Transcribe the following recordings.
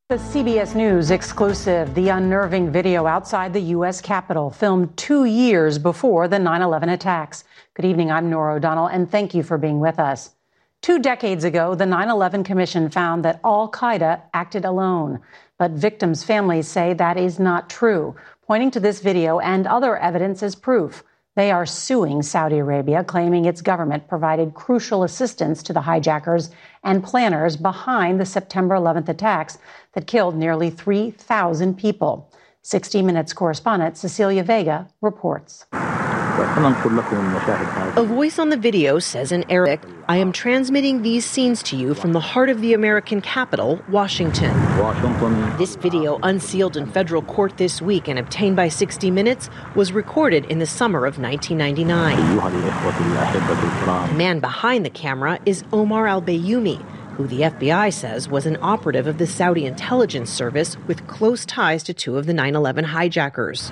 The CBS News exclusive, the unnerving video outside the U.S. Capitol, filmed 2 years before the 9/11 attacks. Good evening, I'm Norah O'Donnell, and thank you for being with us. 2 decades ago, the 9/11 Commission found that al-Qaeda acted alone. But victims' families say that is not true, pointing to this video and other evidence as proof. They are suing Saudi Arabia, claiming its government provided crucial assistance to the hijackers and planners behind the September 11th attacks that killed nearly 3,000 people. 60 Minutes correspondent Cecilia Vega reports. A voice on the video says in Arabic, "I am transmitting these scenes to you from the heart of the American capital, Washington." This video, unsealed in federal court this week and obtained by 60 Minutes, was recorded in the summer of 1999. The man behind the camera is Omar al-Bayoumi, who the FBI says was an operative of the Saudi intelligence service with close ties to 2 of the 9/11 hijackers.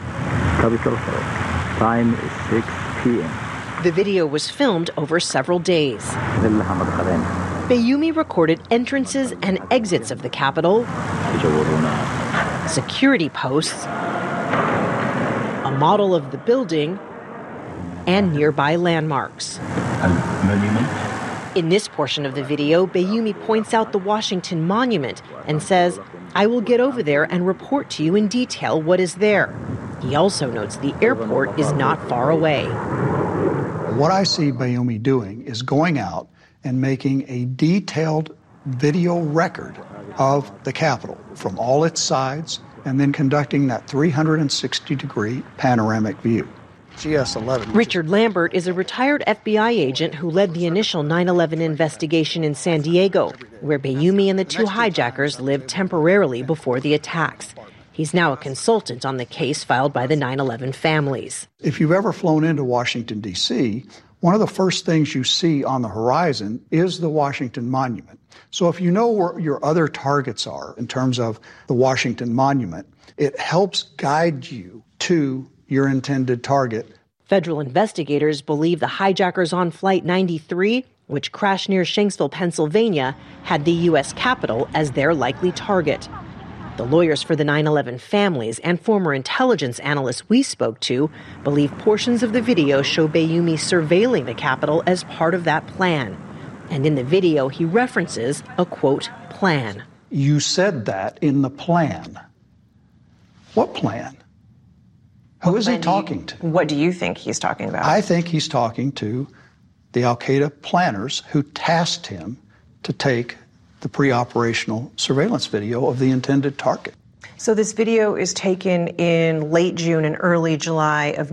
Time is 6 p.m. The video was filmed over several days. Bayoumi recorded entrances and exits of the Capitol, security posts, a model of the building, and nearby landmarks. In this portion of the video, Bayoumi points out the Washington Monument and says, "I will get over there and report to you in detail what is there." He also notes the airport is not far away. What I see Bayoumi doing is going out and making a detailed video record of the Capitol from all its sides and then conducting that 360-degree panoramic view. GS-11. Richard Lambert is a retired FBI agent who led the initial 9/11 investigation in San Diego, where Bayoumi and the 2 hijackers lived temporarily before the attacks. He's now a consultant on the case filed by the 9/11 families. If you've ever flown into Washington, D.C., one of the first things you see on the horizon is the Washington Monument. So if you know where your other targets are in terms of the Washington Monument, it helps guide you to your intended target. Federal investigators believe the hijackers on Flight 93, which crashed near Shanksville, Pennsylvania, had the U.S. Capitol as their likely target. The lawyers for the 9/11 families and former intelligence analysts we spoke to believe portions of the video show Bayoumi surveilling the Capitol as part of that plan. And in the video, he references a, quote, plan. You said that in the plan. What plan? Who is he talking to? What do you think he's talking about? I think he's talking to the al-Qaeda planners who tasked him to take the pre-operational surveillance video of the intended target. So this video is taken in late June and early July of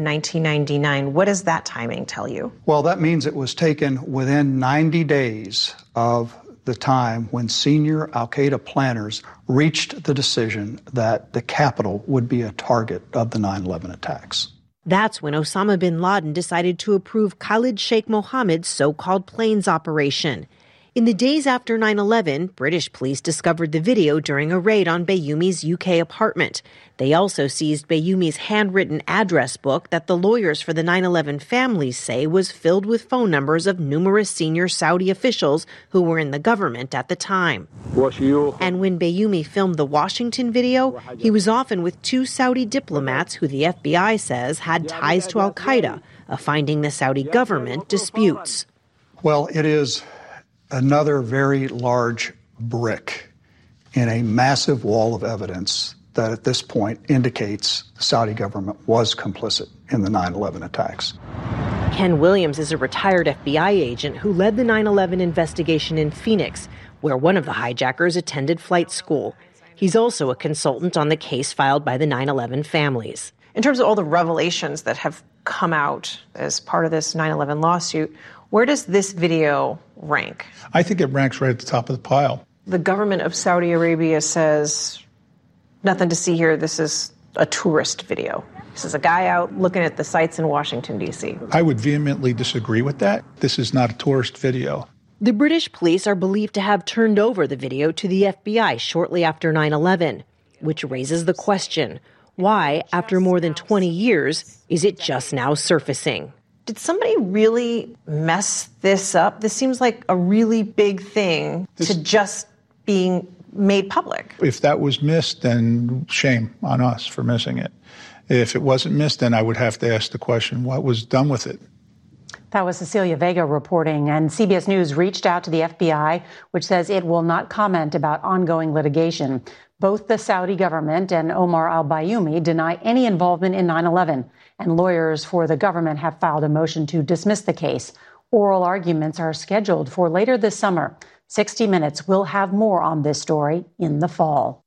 1999. What does that timing tell you? Well, that means it was taken within 90 days of the time when senior al-Qaeda planners reached the decision that the Capitol would be a target of the 9/11 attacks. That's when Osama bin Laden decided to approve Khalid Sheikh Mohammed's so-called planes operation. In the days after 9/11, British police discovered the video during a raid on Bayoumi's UK apartment. They also seized Bayoumi's handwritten address book that the lawyers for the 9/11 families say was filled with phone numbers of numerous senior Saudi officials who were in the government at the time. And when Bayoumi filmed the Washington video, he was often with 2 Saudi diplomats who the FBI says had ties to al-Qaeda, a finding the Saudi government disputes. Well, it is another very large brick in a massive wall of evidence that at this point indicates the Saudi government was complicit in the 9/11 attacks. Ken Williams is a retired FBI agent who led the 9/11 investigation in Phoenix, where one of the hijackers attended flight school. He's also a consultant on the case filed by the 9/11 families. In terms of all the revelations that have come out as part of this 9/11 lawsuit, where does this video rank? I think it ranks right at the top of the pile. The government of Saudi Arabia says, nothing to see here, this is a tourist video. This is a guy out looking at the sights in Washington, D.C. I would vehemently disagree with that. This is not a tourist video. The British police are believed to have turned over the video to the FBI shortly after 9/11, which raises the question, why, after more than 20 years, is it just now surfacing? Did somebody really mess this up? This seems like a really big thing to just being made public. If that was missed, then shame on us for missing it. If it wasn't missed, then I would have to ask the question, what was done with it? That was Cecilia Vega reporting, and CBS News reached out to the FBI, which says it will not comment about ongoing litigation. Both the Saudi government and Omar al-Bayoumi deny any involvement in 9/11, and lawyers for the government have filed a motion to dismiss the case. Oral arguments are scheduled for later this summer. 60 Minutes will have more on this story in the fall.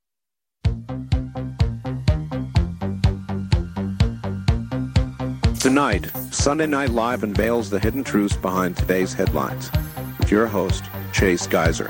Tonight, Sunday Night Live unveils the hidden truths behind today's headlines. With your host, Chase Geiser.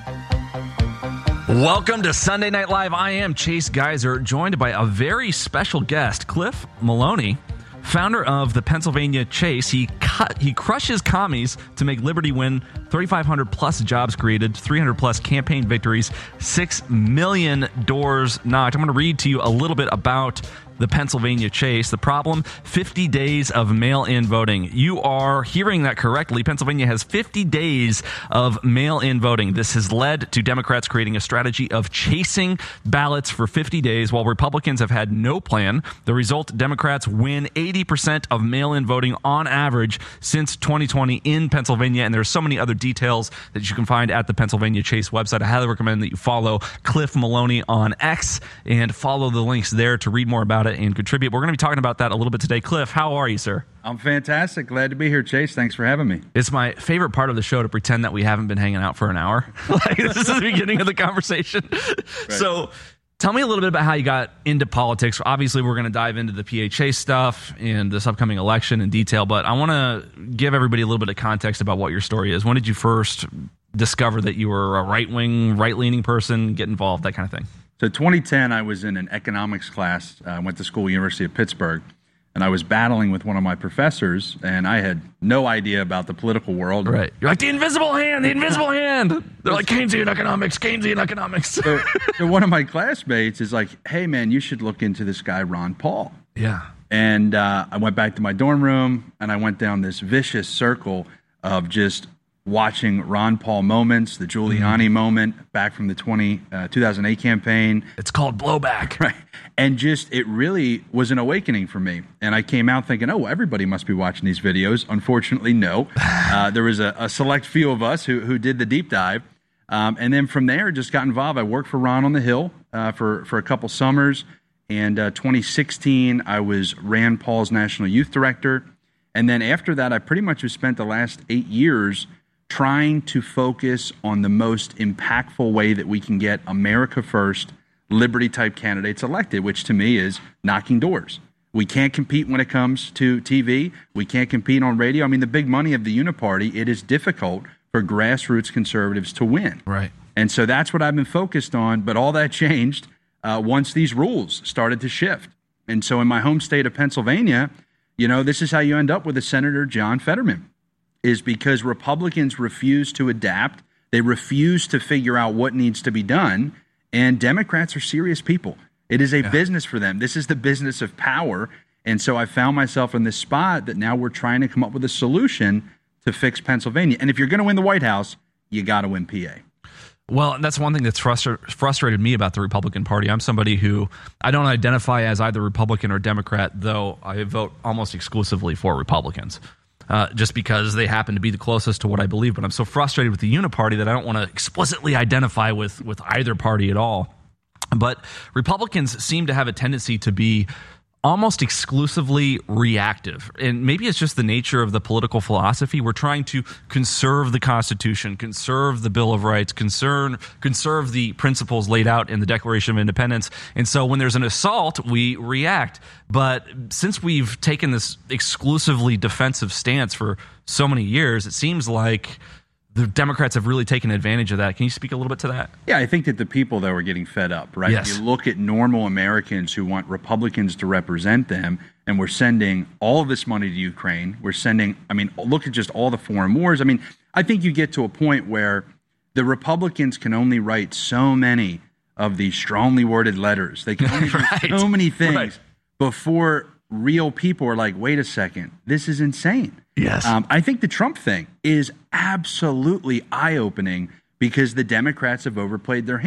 Welcome to Sunday Night Live. I am Chase Geiser, joined by a very special guest, Cliff Maloney, founder of the Pennsylvania Chase. He crushes commies to make Liberty win. 3,500 plus jobs created, 300 plus campaign victories, 6 million doors knocked. I'm going to read to you a little bit about the Pennsylvania Chase. The problem, 50 days of mail-in voting. You are hearing that correctly. Pennsylvania has 50 days of mail-in voting. This has led to Democrats creating a strategy of chasing ballots for 50 days, while Republicans have had no plan. The result, Democrats win 80% of mail-in voting on average since 2020 in Pennsylvania, and there's so many other details that you can find at the Pennsylvania Chase website. I highly recommend that you follow Cliff Maloney on X and follow the links there to read more about it and contribute. We're going to be talking about that a little bit today. Cliff, how are you, sir? I'm fantastic. Glad to be here, Chase. Thanks for having me. It's my favorite part of the show to pretend that we haven't been hanging out for an hour. Like, this is the beginning of the conversation. Right. So tell me a little bit about how you got into politics. Obviously, we're going to dive into the PHA stuff and this upcoming election in detail, but I want to give everybody a little bit of context about what your story is. When did you first discover that you were a right-wing, right-leaning person, get involved, that kind of thing? So 2010, I was in an economics class. I went to school, University of Pittsburgh, and I was battling with one of my professors, and I had no idea about the political world. Right. You're like, the invisible hand, the invisible hand. They're like, Keynesian economics. So one of my classmates is like, hey, man, you should look into this guy, Ron Paul. Yeah. And I went back to my dorm room, and I went down this vicious circle of just watching Ron Paul moments, the Giuliani moment back from the 2008 campaign. It's called blowback. Right. And just, it really was an awakening for me. And I came out thinking, oh, everybody must be watching these videos. Unfortunately, no. There was a select few of us who did the deep dive. And then from there, just got involved. I worked for Ron on the Hill for a couple summers. And 2016, I was Rand Paul's National Youth Director. And then after that, I pretty much have spent the last 8 years trying to focus on the most impactful way that we can get America First, liberty-type candidates elected, which to me is knocking doors. We can't compete when it comes to TV. We can't compete on radio. I mean, the big money of the Uniparty, it is difficult for grassroots conservatives to win. Right. And so that's what I've been focused on. But all that changed once these rules started to shift. And so in my home state of Pennsylvania, you know, this is how you end up with a Senator John Fetterman, is because Republicans refuse to adapt. They refuse to figure out what needs to be done. And Democrats are serious people. It is a business for them. This is the business of power. And so I found myself in this spot that now we're trying to come up with a solution to fix Pennsylvania. And if you're going to win the White House, you got to win PA. Well, that's one thing that's frustrated me about the Republican Party. I'm somebody who, I don't identify as either Republican or Democrat, though I vote almost exclusively for Republicans. Just because they happen to be the closest to what I believe. But I'm so frustrated with the Uniparty that I don't want to explicitly identify with either party at all. But Republicans seem to have a tendency to be almost exclusively reactive. And maybe it's just the nature of the political philosophy. We're trying to conserve the Constitution, conserve the Bill of Rights, conserve the principles laid out in the Declaration of Independence. And so when there's an assault, we react. But since we've taken this exclusively defensive stance for so many years, it seems like the Democrats have really taken advantage of that. Can you speak a little bit to that? Yeah, I think that the people that were getting fed up, right? Yes. You look at normal Americans who want Republicans to represent them, and we're sending all of this money to Ukraine. We're sending, I mean, look at just all the foreign wars. I mean, I think you get to a point where the Republicans can only write so many of these strongly worded letters. They can only do so many things before real people are like, wait a second, this is insane. Yes. I think the Trump thing is absolutely eye-opening because the Democrats have overplayed their hand.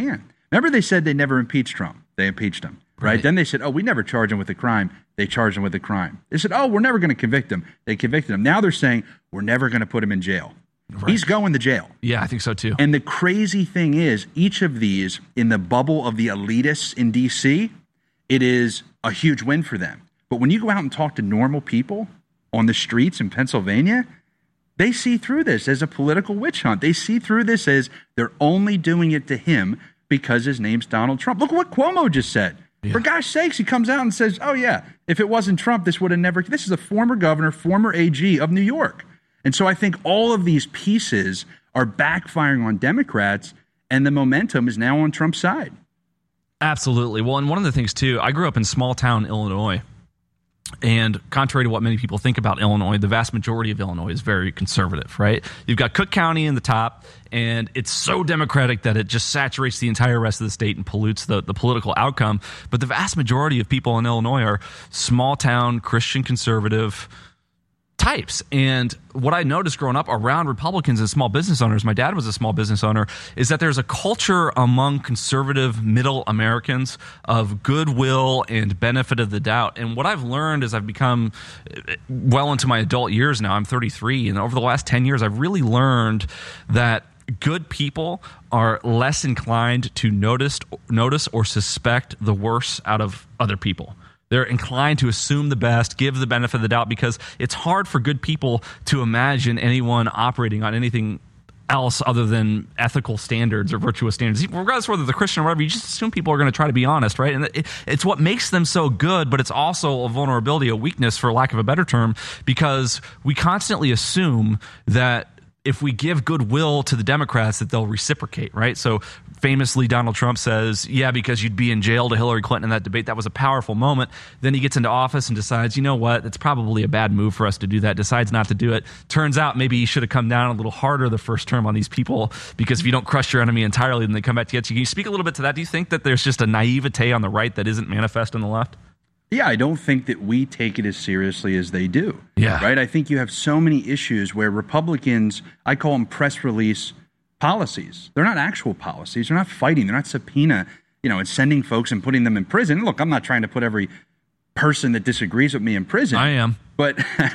Remember they said they never impeached Trump. They impeached him, right? Then they said, we never charge him with a crime. They charged him with a crime. They said, we're never going to convict him. They convicted him. Now they're saying, we're never going to put him in jail. Right. He's going to jail. Yeah, I think so too. And the crazy thing is, each of these, in the bubble of the elitists in D.C., it is a huge win for them. But when you go out and talk to normal people on the streets in Pennsylvania, they see through this as a political witch hunt. They see through this as they're only doing it to him because his name's Donald Trump. Look what Cuomo just said. Yeah. For gosh sakes, he comes out and says, if it wasn't Trump, this would have never. This is a former governor, former AG of New York. And so I think all of these pieces are backfiring on Democrats, and the momentum is now on Trump's side. Absolutely. Well, and one of the things, too, I grew up in small town Illinois. And contrary to what many people think about Illinois, the vast majority of Illinois is very conservative, right? You've got Cook County in the top, and it's so Democratic that it just saturates the entire rest of the state and pollutes the political outcome. But the vast majority of people in Illinois are small town Christian conservative types. And what I noticed growing up around Republicans and small business owners, my dad was a small business owner, is that there's a culture among conservative middle Americans of goodwill and benefit of the doubt. And what I've learned as I've become well into my adult years now, I'm 33, and over the last 10 years, I've really learned that good people are less inclined to notice or suspect the worst out of other people. They're inclined to assume the best, give the benefit of the doubt, because it's hard for good people to imagine anyone operating on anything else other than ethical standards or virtuous standards. Regardless whether they're Christian or whatever, you just assume people are going to try to be honest, right? And it's what makes them so good, but it's also a vulnerability, a weakness, for lack of a better term, because we constantly assume that if we give goodwill to the Democrats, that they'll reciprocate, right? So famously, Donald Trump says, because you'd be in jail to Hillary Clinton in that debate. That was a powerful moment. Then he gets into office and decides, you know what, it's probably a bad move for us to do that, decides not to do it. Turns out maybe he should have come down a little harder the first term on these people, because if you don't crush your enemy entirely, then they come back to get you. Can you speak a little bit to that? Do you think that there's just a naivete on the right that isn't manifest on the left? Yeah, I don't think that we take it as seriously as they do. Yeah. Right? I think you have so many issues where Republicans, I call them press release policies. They're not actual policies. They're not fighting. They're not subpoena, and sending folks and putting them in prison. Look, I'm not trying to put every person that disagrees with me in prison. I am. But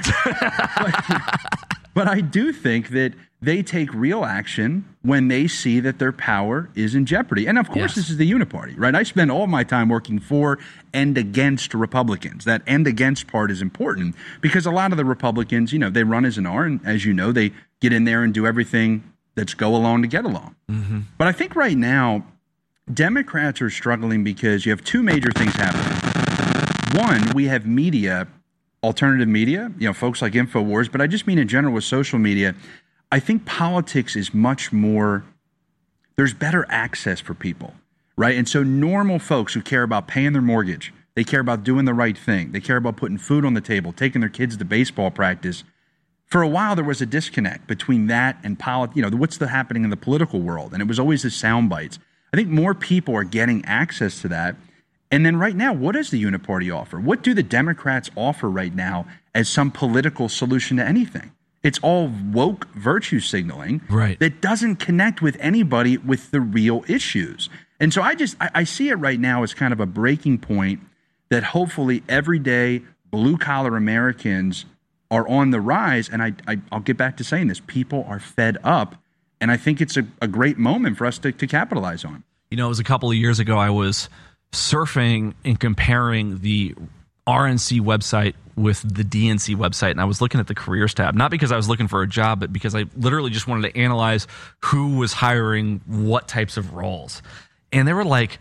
I do think that they take real action when they see that their power is in jeopardy. And of course, This is the uniparty, right? I spend all my time working for and against Republicans. That and against part is important because a lot of the Republicans, they run as an R, and as you know, they get in there and do everything that's go along to get along. Mm-hmm. But I think right now, Democrats are struggling because you have two major things happening. One, we have media, alternative media, folks like InfoWars, but I just mean in general with social media. I think politics is much more, there's better access for people, right? And so normal folks who care about paying their mortgage, they care about doing the right thing, they care about putting food on the table, taking their kids to baseball practice. For a while, there was a disconnect between that and what's happening in the political world. And it was always the sound bites. I think more people are getting access to that. And then right now, what does the uniparty offer? What do the Democrats offer right now as some political solution to anything? It's all woke virtue signaling that doesn't connect with anybody with the real issues. And so I see it right now as kind of a breaking point that hopefully everyday blue-collar Americans are on the rise. And I'll get back to saying this. People are fed up. And I think it's a great moment for us to capitalize on. It was a couple of years ago, I was surfing and comparing the RNC website with the DNC website, and I was looking at the careers tab, not because I was looking for a job, but because I literally just wanted to analyze who was hiring what types of roles. And there were like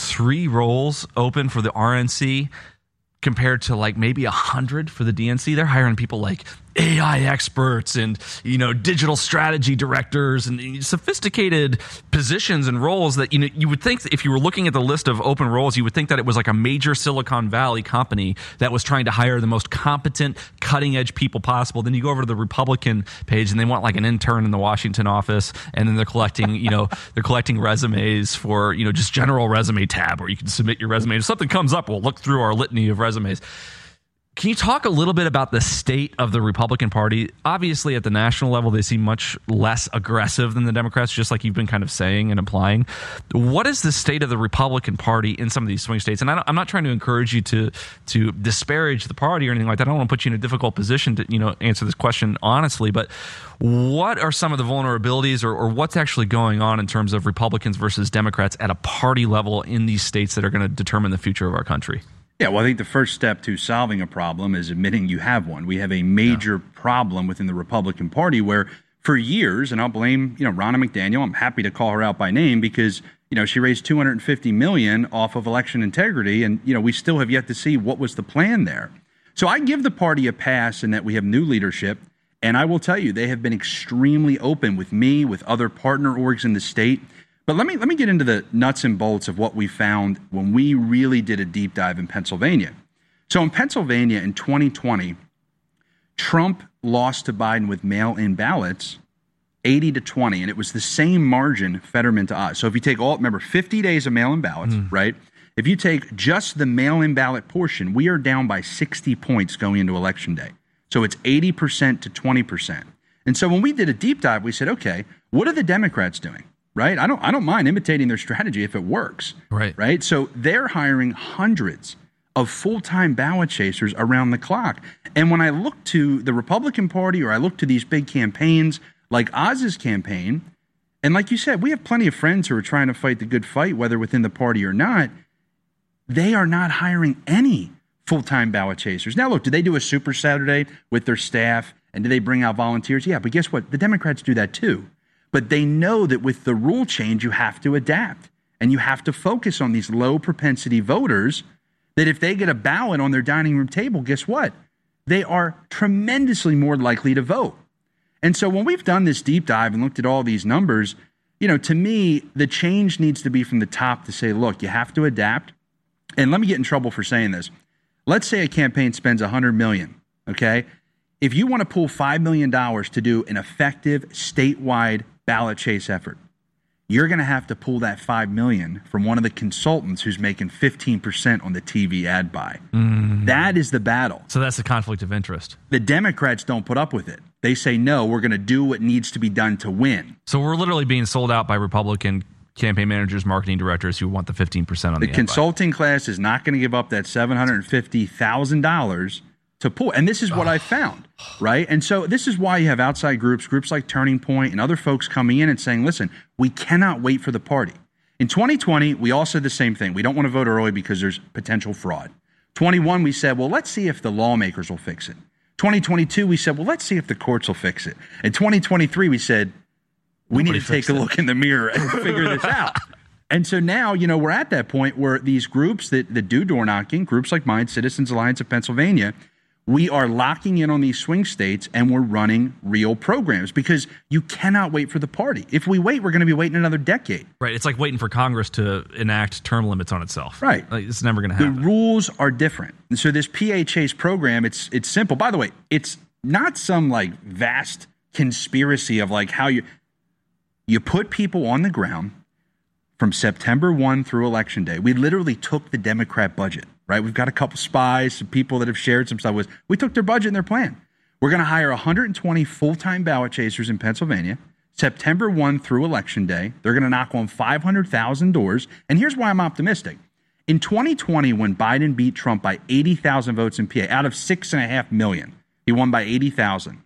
3 roles open for the RNC compared to like maybe 100 for the DNC. They're hiring people like AI experts and, digital strategy directors and sophisticated positions and roles that, you would think that if you were looking at the list of open roles, you would think that it was like a major Silicon Valley company that was trying to hire the most competent, cutting edge people possible. Then you go over to the Republican page and they want like an intern in the Washington office. And then they're collecting, they're collecting resumes for, just general resume tab where you can submit your resume. If something comes up, we'll look through our litany of resumes. Can you talk a little bit about the state of the Republican Party? Obviously, at the national level, they seem much less aggressive than the Democrats, just like you've been kind of saying and implying. What is the state of the Republican Party in some of these swing states? And I'm not trying to encourage you to disparage the party or anything like that. I don't want to put you in a difficult position to answer this question honestly, but what are some of the vulnerabilities or what's actually going on in terms of Republicans versus Democrats at a party level in these states that are going to determine the future of our country? Yeah, well, I think the first step to solving a problem is admitting you have one. We have a major problem within the Republican Party where for years, and I'll blame, Ronna McDaniel. I'm happy to call her out by name because, she raised $250 million off of election integrity. And, we still have yet to see what was the plan there. So I give the party a pass in that we have new leadership. And I will tell you, they have been extremely open with me, with other partner orgs in the state. But let me get into the nuts and bolts of what we found when we really did a deep dive in Pennsylvania. So in Pennsylvania in 2020, Trump lost to Biden with mail-in ballots 80-20, and it was the same margin Fetterman to Oz. So if you take 50 days of mail-in ballots, right? If you take just the mail-in ballot portion, we are down by 60 points going into Election Day. So it's 80% to 20%. And so when we did a deep dive, we said, okay, what are the Democrats doing? Right? I don't mind imitating their strategy if it works. Right? So they're hiring hundreds of full-time ballot chasers around the clock. And when I look to the Republican Party or I look to these big campaigns like Oz's campaign, and like you said, we have plenty of friends who are trying to fight the good fight, whether within the party or not, they are not hiring any full-time ballot chasers. Now, look, do they do a Super Saturday with their staff and do they bring out volunteers? Yeah, but guess what? The Democrats do that too. But they know that with the rule change, you have to adapt and you have to focus on these low propensity voters that if they get a ballot on their dining room table, guess what? They are tremendously more likely to vote. And so when we've done this deep dive and looked at all these numbers, to me, the change needs to be from the top to say, look, you have to adapt. And let me get in trouble for saying this. Let's say a campaign spends $100 million, okay? If you want to pull $5 million to do an effective statewide ballot chase effort, you're going to have to pull that $5 million from one of the consultants who's making 15% on the TV ad buy. That is the battle. So that's the conflict of interest. The Democrats don't put up with it. They say, no, we're going to do what needs to be done to win. So we're literally being sold out by Republican campaign managers, marketing directors who want the 15% on the ad buy. The consulting class is not going to give up that $750,000 to pull. And this is what I found, right? And so this is why you have outside groups like Turning Point and other folks coming in and saying, listen, we cannot wait for the party. In 2020, we all said the same thing. We don't want to vote early because there's potential fraud. 21, we said, well, let's see if the lawmakers will fix it. 2022, we said, well, let's see if the courts will fix it. In 2023, we said, we need to take a look in the mirror and figure this out. And so now, we're at that point where these groups that do door knocking, groups like mine, Citizens Alliance of Pennsylvania, we are locking in on these swing states and we're running real programs because you cannot wait for the party. If we wait, we're going to be waiting another decade. Right. It's like waiting for Congress to enact term limits on itself. Right. Like, it's never going to happen. The rules are different. And so this PA Chase program, it's simple. By the way, it's not some like vast conspiracy of like how you put people on the ground from September 1 through Election Day. We literally took the Democrat budget. Right, we've got a couple spies, some people that have shared some stuff with us. We took their budget and their plan. We're going to hire 120 full-time ballot chasers in Pennsylvania, September 1 through Election Day. They're going to knock on 500,000 doors. And here's why I'm optimistic. In 2020, when Biden beat Trump by 80,000 votes in PA, out of 6.5 million, he won by 80,000.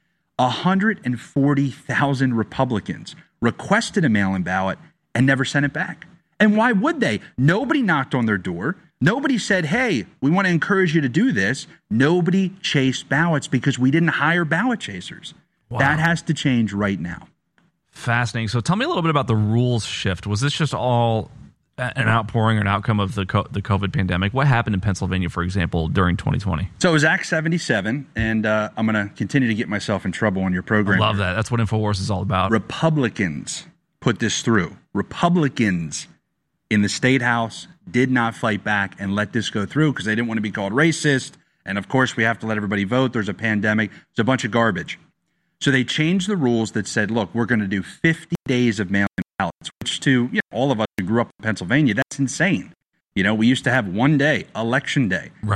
140,000 Republicans requested a mail-in ballot and never sent it back. And why would they? Nobody knocked on their door. Nobody said, hey, we want to encourage you to do this. Nobody chased ballots because we didn't hire ballot chasers. Wow. That has to change right now. Fascinating. So tell me a little bit about the rules shift. Was this just all an outpouring or an outcome of the COVID pandemic? What happened in Pennsylvania, for example, during 2020? So it was Act 77, and I'm going to continue to get myself in trouble on your program. I love that. That's what InfoWars is all about. Republicans put this through. Republicans in the State House did not fight back and let this go through because they didn't want to be called racist. And, of course, we have to let everybody vote. There's a pandemic. It's a bunch of garbage. So they changed the rules that said, look, we're going to do 50 days of mail-in ballots, which to all of us who grew up in Pennsylvania, that's insane. We used to have one day, Election Day. Right.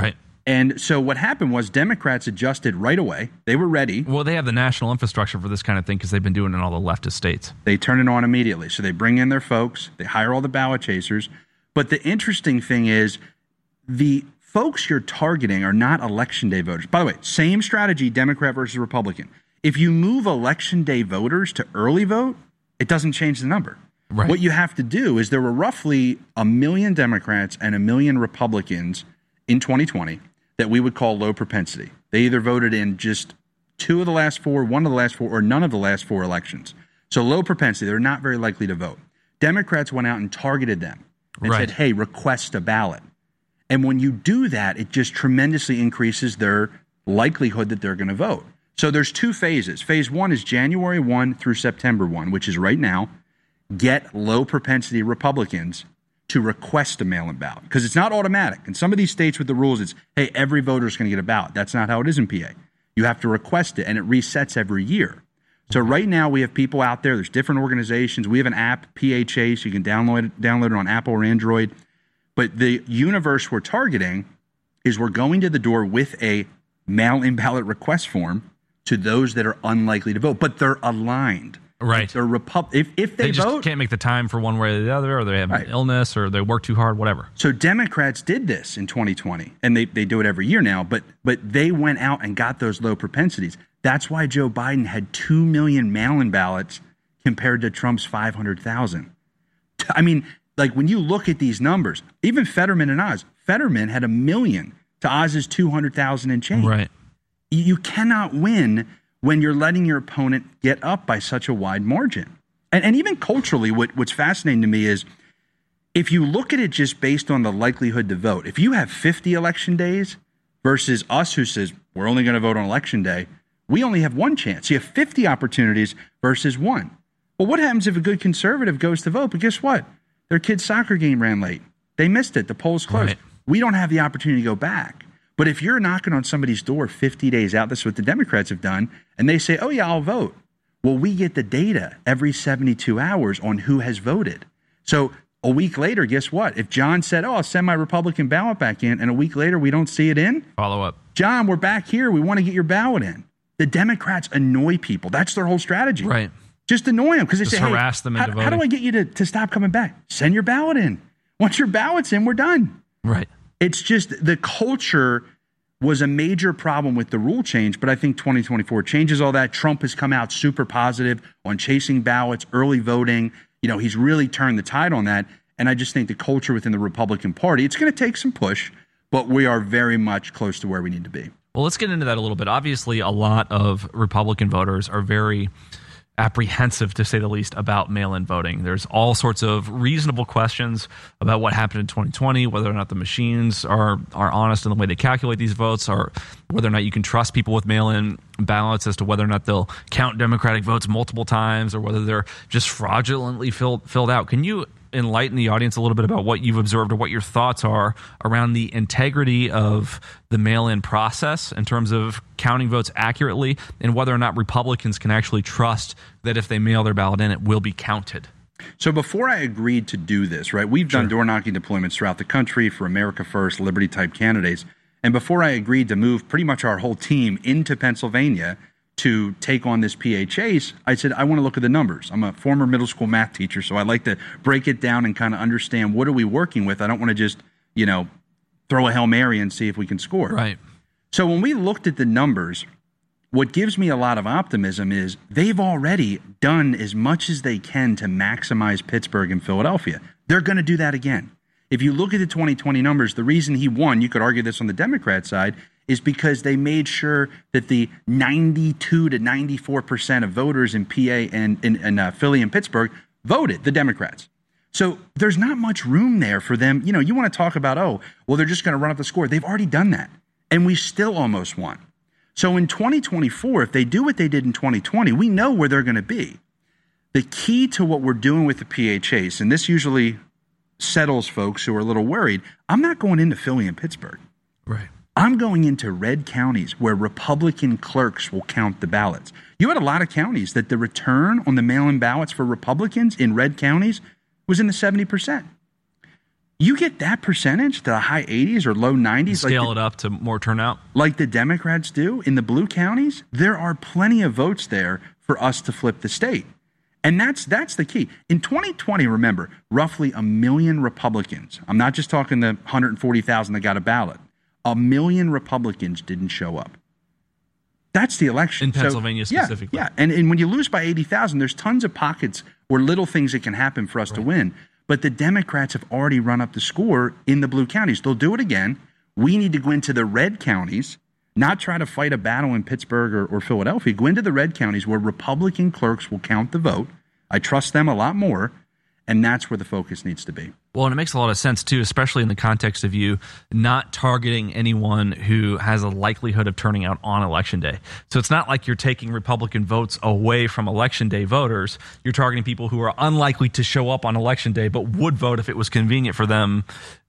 And so what happened was Democrats adjusted right away. They were ready. Well, they have the national infrastructure for this kind of thing because they've been doing it in all the leftist states. They turn it on immediately. So they bring in their folks. They hire all the ballot chasers. But the interesting thing is the folks you're targeting are not election day voters. By the way, same strategy, Democrat versus Republican. If you move election day voters to early vote, it doesn't change the number. Right. What you have to do is there were roughly 1 million Democrats and 1 million Republicans in 2020 that we would call low propensity. They either voted in just 2 of the last 4, 1 of the last 4, or none of the last 4 elections. So low propensity, they're not very likely to vote. Democrats went out and targeted them and said, hey, request a ballot. And when you do that, it just tremendously increases their likelihood that they're going to vote. So there's 2 phases. Phase 1 is January 1 through September 1, which is right now. Get low propensity Republicans to request a mail-in ballot because it's not automatic. In some of these states with the rules, it's, hey, every voter is going to get a ballot. That's not how it is in PA. You have to request it, and it resets every year. So right now we have people out there. There's different organizations. We have an app, PA Chase. You can download it on Apple or Android. But the universe we're targeting is we're going to the door with a mail-in ballot request form to those that are unlikely to vote, but they're aligned. Right. They're if they just vote, can't make the time for one way or the other, or they have an illness, or they work too hard, whatever. So Democrats did this in 2020, and they do it every year now, but they went out and got those low propensities. That's why Joe Biden had 2 million mail-in ballots compared to Trump's 500,000. I mean, like when you look at these numbers, even Fetterman and Oz, Fetterman had 1 million to Oz's 200,000 and change. Right. You cannot win when you're letting your opponent get up by such a wide margin. And even culturally, what's fascinating to me is if you look at it just based on the likelihood to vote, if you have 50 election days versus us who says we're only going to vote on election day, we only have 1 chance. You have 50 opportunities versus 1. Well, what happens if a good conservative goes to vote? But guess what? Their kid's soccer game ran late. They missed it. The polls closed. Right. We don't have the opportunity to go back. But if you're knocking on somebody's door 50 days out, that's what the Democrats have done, and they say, oh, yeah, I'll vote. Well, we get the data every 72 hours on who has voted. So a week later, guess what? If John said, oh, I'll send my Republican ballot back in, and a week later we don't see it in, follow up. John, we're back here. We want to get your ballot in. The Democrats annoy people. That's their whole strategy. Right. Just annoy them because they Just say, harass them into how do I get you to stop coming back? Send your ballot in. Once your ballot's in, we're done. Right. It's just the culture was a major problem with the rule change, but I think 2024 changes all that. Trump has come out super positive on chasing ballots, early voting. You know, he's really turned the tide on that. And I just think the culture within the Republican Party, it's going to take some push, but we are very much close to where we need to be. Well, let's get into that a little bit. Obviously, a lot of Republican voters are very apprehensive, to say the least, about mail-in voting. There's all sorts of reasonable questions about what happened in 2020, whether or not the machines are honest in the way they calculate these votes, or whether or not you can trust people with mail-in ballots as to whether or not they'll count Democratic votes multiple times, or whether they're just fraudulently filled out. Can you enlighten the audience a little bit about what you've observed or what your thoughts are around the integrity of the mail-in process in terms of counting votes accurately, and whether or not Republicans can actually trust that if they mail their ballot in, it will be counted? So before I agreed to do this, right, we've done door-knocking deployments throughout the country for America First, Liberty-type candidates. And before I agreed to move pretty much our whole team into Pennsylvania to take on this PA Chase, I said, I want to look at the numbers. I'm a former middle school math teacher, so I like to break it down and kind of understand what are we working with. I don't want to just, throw a Hail Mary and see if we can score. Right. So when we looked at the numbers, what gives me a lot of optimism is they've already done as much as they can to maximize Pittsburgh and Philadelphia. They're going to do that again. If you look at the 2020 numbers, the reason he won, you could argue this on the Democrat side, is because they made sure that the 92 to 94% of voters in PA and in Philly and Pittsburgh voted the Democrats. So there's not much room there for them. You want to talk about, they're just going to run up the score. They've already done that, and we still almost won. So in 2024, if they do what they did in 2020, we know where they're going to be. The key to what we're doing with the PA Chase, and this usually settles folks who are a little worried, I'm not going into Philly and Pittsburgh. Right. I'm going into red counties where Republican clerks will count the ballots. You had a lot of counties that the return on the mail-in ballots for Republicans in red counties was in the 70%. You get that percentage to the high 80s or low 90s. Scale it up to more turnout. Like the Democrats do in the blue counties, there are plenty of votes there for us to flip the state. And that's the key. In 2020, remember, roughly 1 million Republicans, I'm not just talking the 140,000 that got a ballot, 1 million Republicans didn't show up. That's the election. In Pennsylvania specifically. Yeah. And when you lose by 80,000, there's tons of pockets or little things that can happen for us to win. But the Democrats have already run up the score in the blue counties. They'll do it again. We need to go into the red counties, not try to fight a battle in Pittsburgh or Philadelphia. Go into the red counties where Republican clerks will count the vote. I trust them a lot more, and that's where the focus needs to be. Well, and it makes a lot of sense, too, especially in the context of you not targeting anyone who has a likelihood of turning out on Election Day. So it's not like you're taking Republican votes away from Election Day voters. You're targeting people who are unlikely to show up on Election Day but would vote if it was convenient for them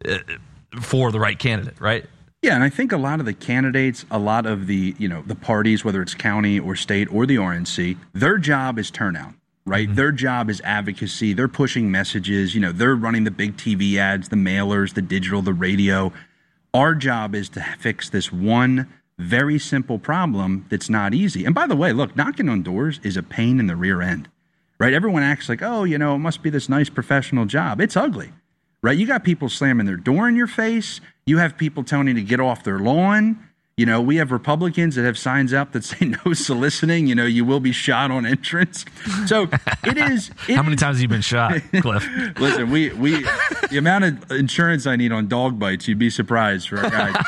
for the right candidate, right? Yeah, and I think a lot of the candidates, a lot of the parties, whether it's county or state or the RNC, their job is turnout. Right? Mm-hmm. Their job is advocacy. They're pushing messages. They're running the big TV ads, the mailers, the digital, the radio. Our job is to fix this one very simple problem that's not easy. And by the way, look, knocking on doors is a pain in the rear end, right? Everyone acts like, oh, it must be this nice professional job. It's ugly, right? You got people slamming their door in your face. You have people telling you to get off their lawn. We have Republicans that have signs up that say no soliciting. You will be shot on entrance. So it is. How many times have you been shot, Cliff? Listen, we the amount of insurance I need on dog bites, you'd be surprised for our guys.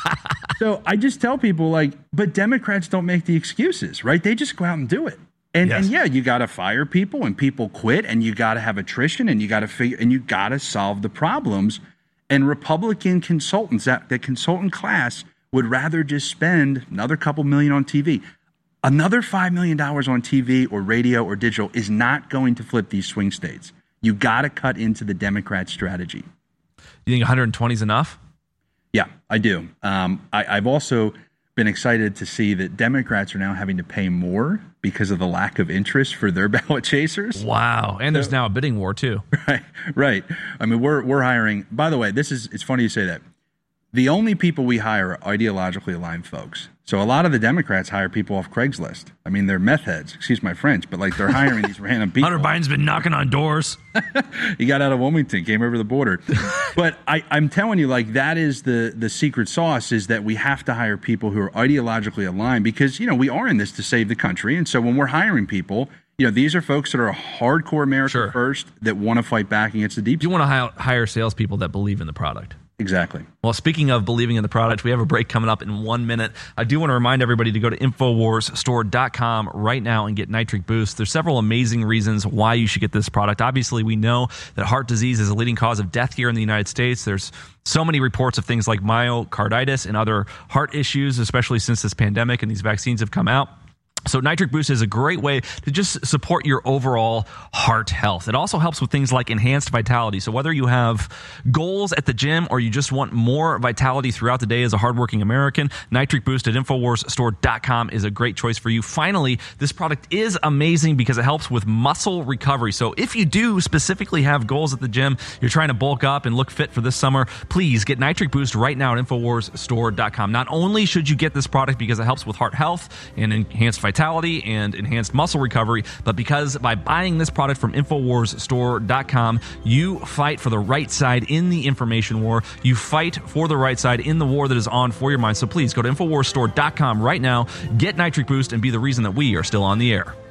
So I just tell people but Democrats don't make the excuses, right? They just go out and do it. And yeah, you got to fire people and people quit, and you got to have attrition, and you got to solve the problems. And Republican consultants, that consultant class, would rather just spend another couple million on TV. Another $5 million on TV or radio or digital is not going to flip these swing states. You got to cut into the Democrat strategy. You think 120 is enough? Yeah, I do. I've also been excited to see that Democrats are now having to pay more because of the lack of interest for their ballot chasers. Wow. And there's now a bidding war too. Right. I mean, we're hiring. By the way, it's funny you say that. The only people we hire are ideologically aligned folks. So a lot of the Democrats hire people off Craigslist. I mean, they're meth heads, excuse my French, but they're hiring these random people. Hunter Biden's been knocking on doors. He got out of Wilmington, came over the border. But I'm telling you, that is the secret sauce, is that we have to hire people who are ideologically aligned because, we are in this to save the country. And so when we're hiring people, these are folks that are hardcore America first, that want to fight back against the deep state. You want to hire salespeople that believe in the product. Exactly. Well, speaking of believing in the product, we have a break coming up in 1 minute. I do want to remind everybody to go to InfoWarsStore.com right now and get Nitric Boost. There's several amazing reasons why you should get this product. Obviously, we know that heart disease is a leading cause of death here in the United States. There's so many reports of things like myocarditis and other heart issues, especially since this pandemic and these vaccines have come out. So Nitric Boost is a great way to just support your overall heart health. It also helps with things like enhanced vitality. So whether you have goals at the gym or you just want more vitality throughout the day as a hardworking American, Nitric Boost at InfoWarsStore.com is a great choice for you. Finally, this product is amazing because it helps with muscle recovery. So if you do specifically have goals at the gym, you're trying to bulk up and look fit for this summer, please get Nitric Boost right now at InfoWarsStore.com. Not only should you get this product because it helps with heart health and enhanced vitality and enhanced muscle recovery, but because by buying this product from InfoWarsStore.com, you fight for the right side in the information war. You fight for the right side in the war that is on for your mind. So please go to InfoWarsStore.com right now, get Nitric Boost, and be the reason that we are still on the air.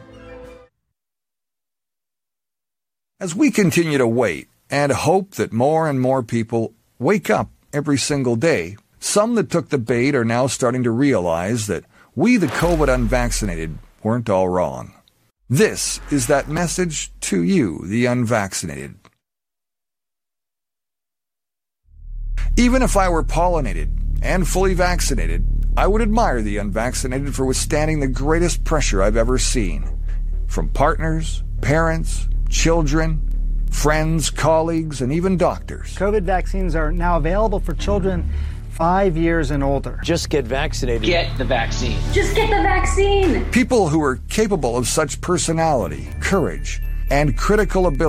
As we continue to wait and hope that more and more people wake up every single day, some that took the bait are now starting to realize that we, the COVID unvaccinated, weren't all wrong. This is that message to you, the unvaccinated. Even if I were pollinated and fully vaccinated, I would admire the unvaccinated for withstanding the greatest pressure I've ever seen. From partners, parents, children, friends, colleagues, and even doctors. COVID vaccines are now available for children 5 years and older. Just get vaccinated. Get the vaccine. Just get the vaccine. People who are capable of such personality, courage, and critical ability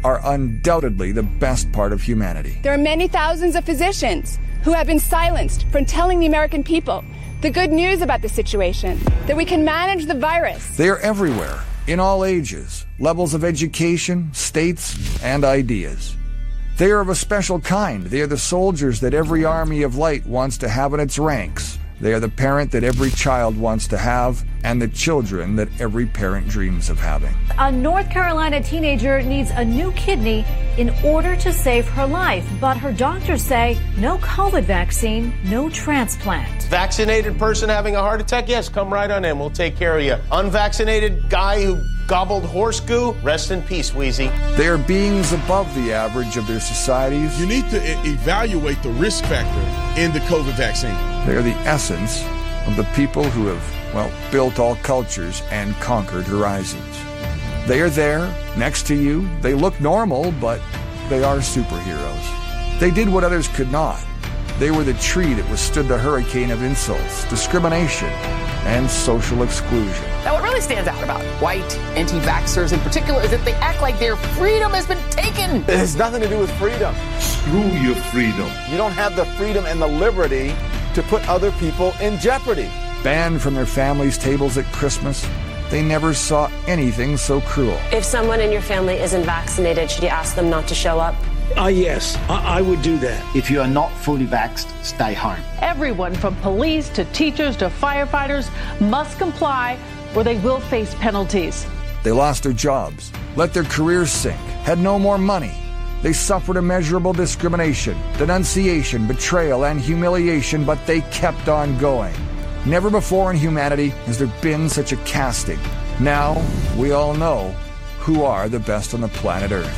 are undoubtedly the best part of humanity. There are many thousands of physicians who have been silenced from telling the American people the good news about the situation, that we can manage the virus. They are everywhere, in all ages, levels of education, states, and ideas. They are of a special kind. They are the soldiers that every army of light wants to have in its ranks. They are the parent that every child wants to have, and the children that every parent dreams of having. A North Carolina teenager needs a new kidney in order to save her life, but her doctors say no COVID vaccine, no transplant. Vaccinated person having a heart attack? Yes, come right on in. We'll take care of you. Unvaccinated guy who gobbled horse goo? Rest in peace, Wheezy. They are beings above the average of their societies. You need to evaluate the risk factor in the COVID vaccine. They are the essence of the people who have, built all cultures and conquered horizons. They are there, next to you. They look normal, but they are superheroes. They did what others could not. They were the tree that withstood the hurricane of insults, discrimination, and social exclusion. Now, what really stands out about white anti-vaxxers in particular is that they act like their freedom has been taken. It has nothing to do with freedom. Screw your freedom. You don't have the freedom and the liberty to put other people in jeopardy. Banned from their families' tables at Christmas, they never saw anything so cruel. If someone in your family isn't vaccinated, should you ask them not to show up? Yes, I would do that. If you are not fully vaxxed, stay home. Everyone from police to teachers to firefighters must comply or they will face penalties. They lost their jobs, let their careers sink, had no more money. They suffered immeasurable discrimination, denunciation, betrayal, and humiliation, but they kept on going. Never before in humanity has there been such a casting. Now, we all know who are the best on the planet Earth.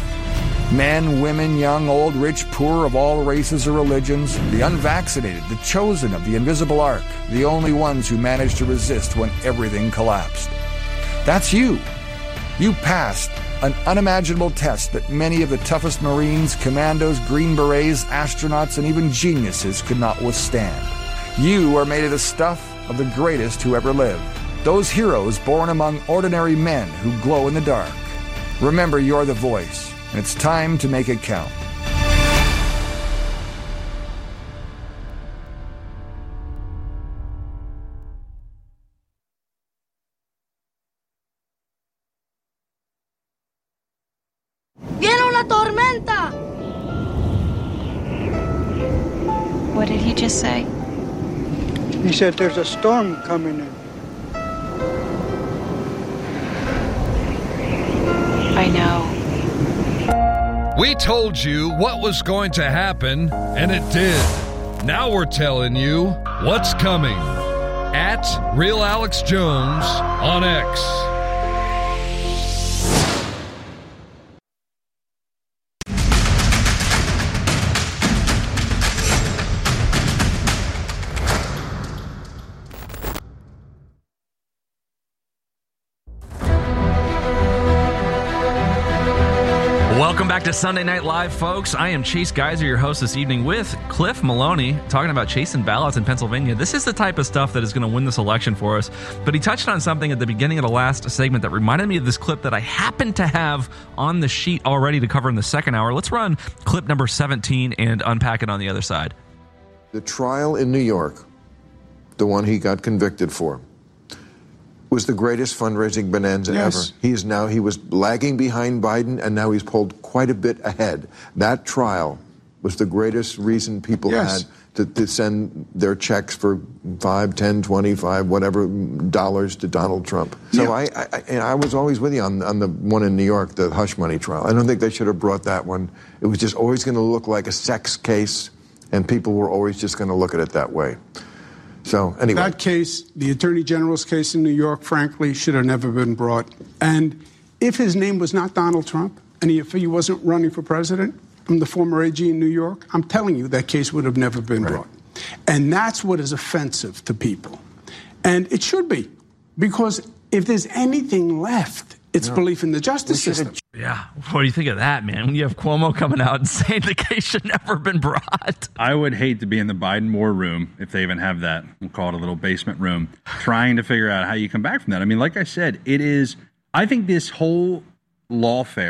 Men, women, young, old, rich, poor, of all races or religions, the unvaccinated, the chosen of the invisible ark, the only ones who managed to resist when everything collapsed. That's you. You passed an unimaginable test that many of the toughest Marines, commandos, Green Berets, astronauts, and even geniuses could not withstand. You are made of the stuff of the greatest who ever lived. Those heroes born among ordinary men who glow in the dark. Remember, you're the voice, and it's time to make it count. ¡Viene una tormenta! What did he just say? He said there's a storm coming in. I know. We told you what was going to happen, and it did. Now we're telling you what's coming. At Real Alex Jones on X. Welcome back to Sunday Night Live, folks. I am Chase Geiser, your host this evening, with Cliff Maloney, talking about chasing ballots in Pennsylvania. This is the type of stuff that is going to win this election for us. But he touched on something at the beginning of the last segment that reminded me of this clip that I happen to have on the sheet already to cover in the second hour. Let's run clip number 17 and unpack it on the other side. The trial in New York, the one he got convicted for, was the greatest fundraising bonanza ever. He was lagging behind Biden, and now he's pulled quite a bit ahead. That trial was the greatest reason people had to send their checks for $5, $10, $25, whatever dollars to Donald Trump. So I was always with you on the one in New York, the hush money trial. I don't think they should have brought that one. It was just always going to look like a sex case, and people were always just going to look at it that way. So, anyway. That case, the Attorney General's case in New York, frankly, should have never been brought. And if his name was not Donald Trump, and if he wasn't running for president, I'm the former AG in New York, I'm telling you that case would have never been brought. And that's what is offensive to people. And it should be, because if there's anything left, it's belief in the justice system. Yeah. What do you think of that, man? When you have Cuomo coming out and saying the case should never been brought. I would hate to be in the Biden war room, if they even have that. We'll call it a little basement room, trying to figure out how you come back from that. I mean, like I said, I think this whole lawfare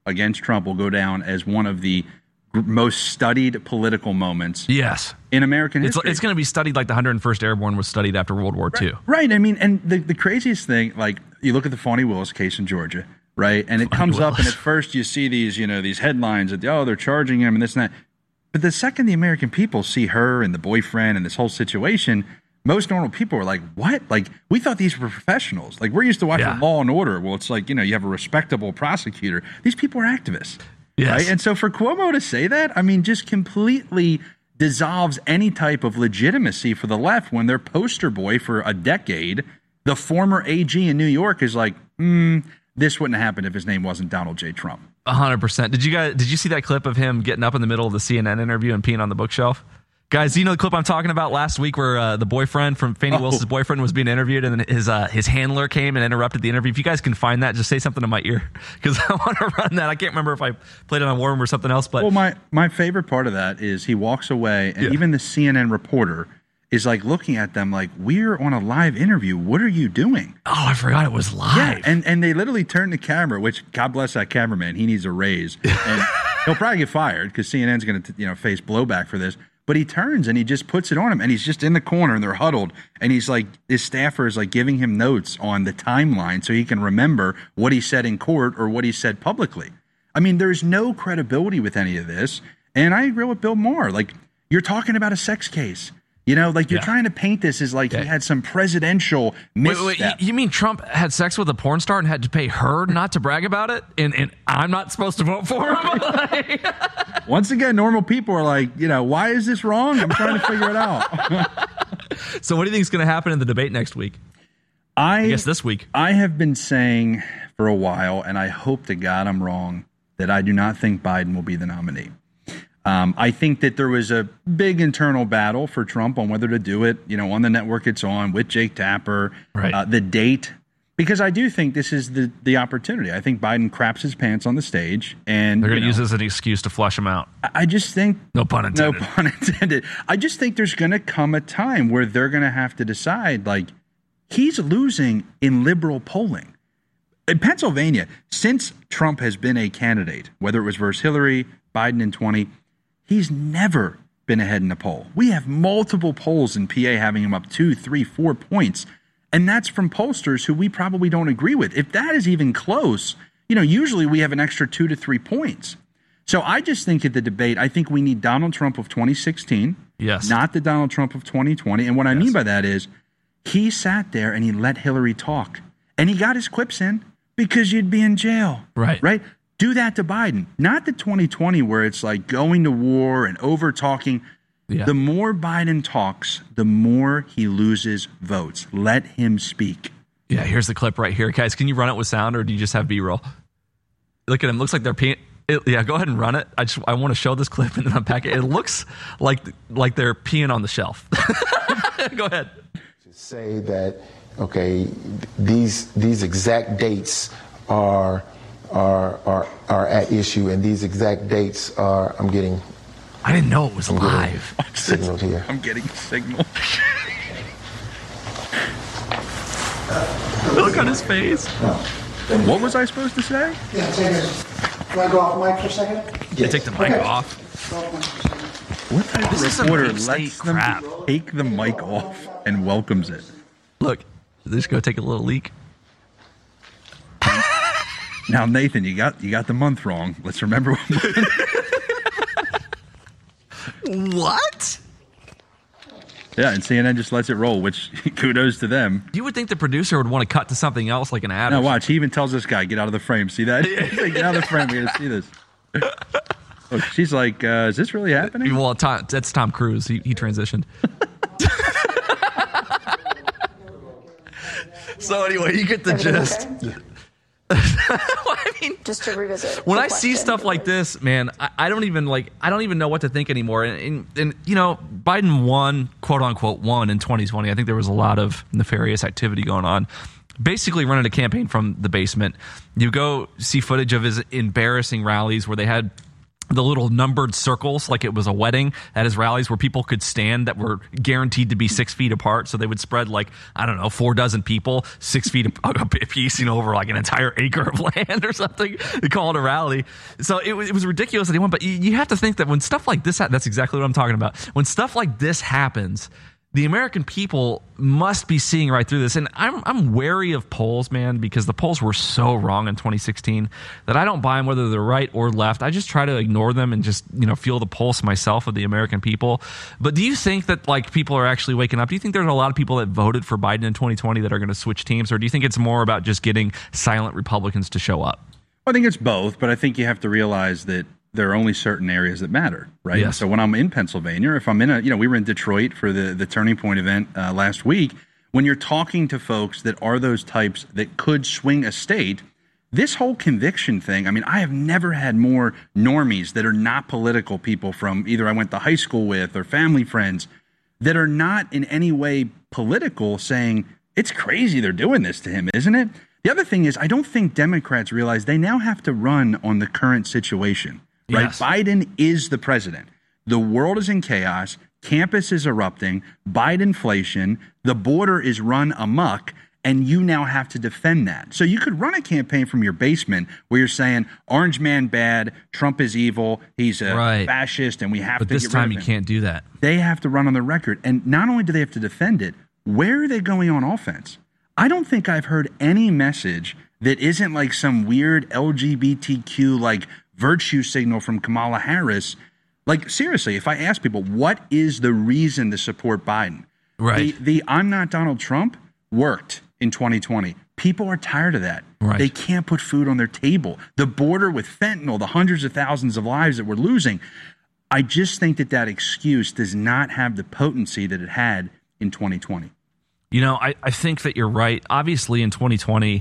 against Trump will go down as one of the most studied political moments in American history. It's going to be studied like the 101st Airborne was studied after World War II. Right. I mean, and the craziest thing, like, you look at the Fani Willis case in Georgia, right? And it comes up, and at first you see these headlines that, they're charging him and this and that. But the second the American people see her and the boyfriend and this whole situation, most normal people are like, what? Like, we thought these were professionals. Like, we're used to watching Law and Order. Well, it's like, you have a respectable prosecutor. These people are activists. Yes. Right? And so for Cuomo to say that, I mean, just completely dissolves any type of legitimacy for the left when their poster boy for a decade, the former AG in New York, is like, this wouldn't have happened if his name wasn't Donald J. Trump. 100%. Did you see that clip of him getting up in the middle of the CNN interview and peeing on the bookshelf? Guys, do you know the clip I'm talking about last week where the boyfriend from Fani Willis' boyfriend was being interviewed and then his handler came and interrupted the interview? If you guys can find that, just say something in my ear because I want to run that. I can't remember if I played it on War Room or something else. But my favorite part of that is he walks away and even the CNN reporter is like looking at them like, we're on a live interview. What are you doing? Oh, I forgot it was live. Yeah, and they literally turn the camera, which God bless that cameraman. He needs a raise. And he'll probably get fired because CNN's going to face blowback for this. But he turns and he just puts it on him, and he's just in the corner and they're huddled. And he's like, his staffer is like giving him notes on the timeline so he can remember what he said in court or what he said publicly. I mean, there's no credibility with any of this. And I agree with Bill Maher. Like, you're talking about a sex case. You're trying to paint this as like he had some presidential misstep. Wait, you mean Trump had sex with a porn star and had to pay her not to brag about it? And I'm not supposed to vote for him? Once again, normal people are like, why is this wrong? I'm trying to figure it out. So what do you think is going to happen in the debate next week? I guess this week. I have been saying for a while, and I hope to God I'm wrong, that I do not think Biden will be the nominee. I think that there was a big internal battle for Trump on whether to do it, on the network it's on with Jake Tapper, the date, because I do think this is the opportunity. I think Biden craps his pants on the stage and they're going to use this as an excuse to flush him out. I just think no pun intended. No pun intended. I just think there's going to come a time where they're going to have to decide, like, he's losing in liberal polling. In Pennsylvania, since Trump has been a candidate, whether it was versus Hillary, Biden in 20, he's never been ahead in the poll. We have multiple polls in PA having him up 2, 3, 4 points. And that's from pollsters who we probably don't agree with. If that is even close, usually we have an extra 2 to 3 points. So I just think at the debate, I think we need Donald Trump of 2016, not the Donald Trump of 2020. And what I mean by that is he sat there and he let Hillary talk. And he got his quips in because you'd be in jail. Right? Do that to Biden. Not the 2020 where it's like going to war and over talking. Yeah. The more Biden talks, the more he loses votes. Let him speak. Yeah, here's the clip right here. Guys, can you run it with sound or do you just have B-roll? Look at him. Looks like they're peeing. Yeah, go ahead and run it. I want to show this clip and then unpack it. It looks like they're peeing on the shelf. Go ahead. To say that, okay, these exact dates are at issue, and these exact dates are, I didn't know it was live. Signaled here. I'm getting signal. Look on his face. What was I supposed to say? Yeah, take it. Do I go off mic for a second? Yeah, take the mic off. What type of reporter lets them take the mic off and welcomes it? Look, just go take a little leak. Now, Nathan, you got the month wrong. Let's remember what? Yeah, and CNN just lets it roll, which kudos to them. You would think the producer would want to cut to something else like an ad. No, watch. He even tells this guy, get out of the frame. See that? He's like, get out of the frame. We got to see this. Look, she's like, is this really happening? Well, that's Tom Cruise. He transitioned. So anyway, you get the gist. Okay? I mean, just to revisit. When I see stuff like this, man, I don't even know what to think anymore. And Biden won, quote unquote, won in 2020. I think there was a lot of nefarious activity going on. Basically running a campaign from the basement. You go see footage of his embarrassing rallies where they had the little numbered circles like it was a wedding at his rallies where people could stand that were guaranteed to be 6 feet apart. So they would spread 4 dozen people 6 feet a piece, over like an entire acre of land or something. They call it a rally. So it was ridiculous that he won. But you have to think that when stuff like this, that's exactly what I'm talking about. When stuff like this happens, the American people must be seeing right through this. And I'm wary of polls, man, because the polls were so wrong in 2016 that I don't buy them whether they're right or left. I just try to ignore them and just, feel the pulse myself of the American people. But do you think that people are actually waking up? Do you think there's a lot of people that voted for Biden in 2020 that are going to switch teams? Or do you think it's more about just getting silent Republicans to show up? I think it's both, but I think you have to realize that there are only certain areas that matter, right? Yes. So when I'm in Pennsylvania, or if I'm in we were in Detroit for the Turning Point event last week, when you're talking to folks that are those types that could swing a state, this whole conviction thing, I have never had more normies that are not political people from either I went to high school with or family friends that are not in any way political saying, it's crazy they're doing this to him, isn't it? The other thing is, I don't think Democrats realize they now have to run on the current situation. Right? Yes. Biden is the president. The world is in chaos. Campus is erupting. Bidenflation. The border is run amok. And you now have to defend that. So you could run a campaign from your basement where you're saying, Orange man bad, Trump is evil, he's a fascist, and we have to get rid of him. But this time you can't do that. They have to run on the record. And not only do they have to defend it, where are they going on offense? I don't think I've heard any message that isn't like some weird LGBTQ virtue signal from Kamala Harris. Seriously, if I ask people, what is the reason to support Biden? Right. The I'm not Donald Trump worked in 2020. People are tired of that. Right. They can't put food on their table. The border with fentanyl, the hundreds of thousands of lives that we're losing. I just think that excuse does not have the potency that it had in 2020. I think that you're right. Obviously, in 2020,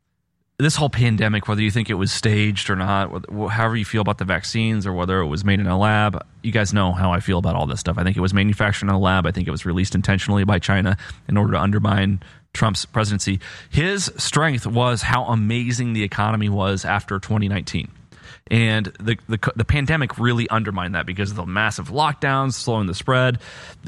this whole pandemic, whether you think it was staged or not, however you feel about the vaccines or whether it was made in a lab, you guys know how I feel about all this stuff. I think it was manufactured in a lab. I think it was released intentionally by China in order to undermine Trump's presidency. His strength was how amazing the economy was after 2019. And the pandemic really undermined that because of the massive lockdowns, slowing the spread,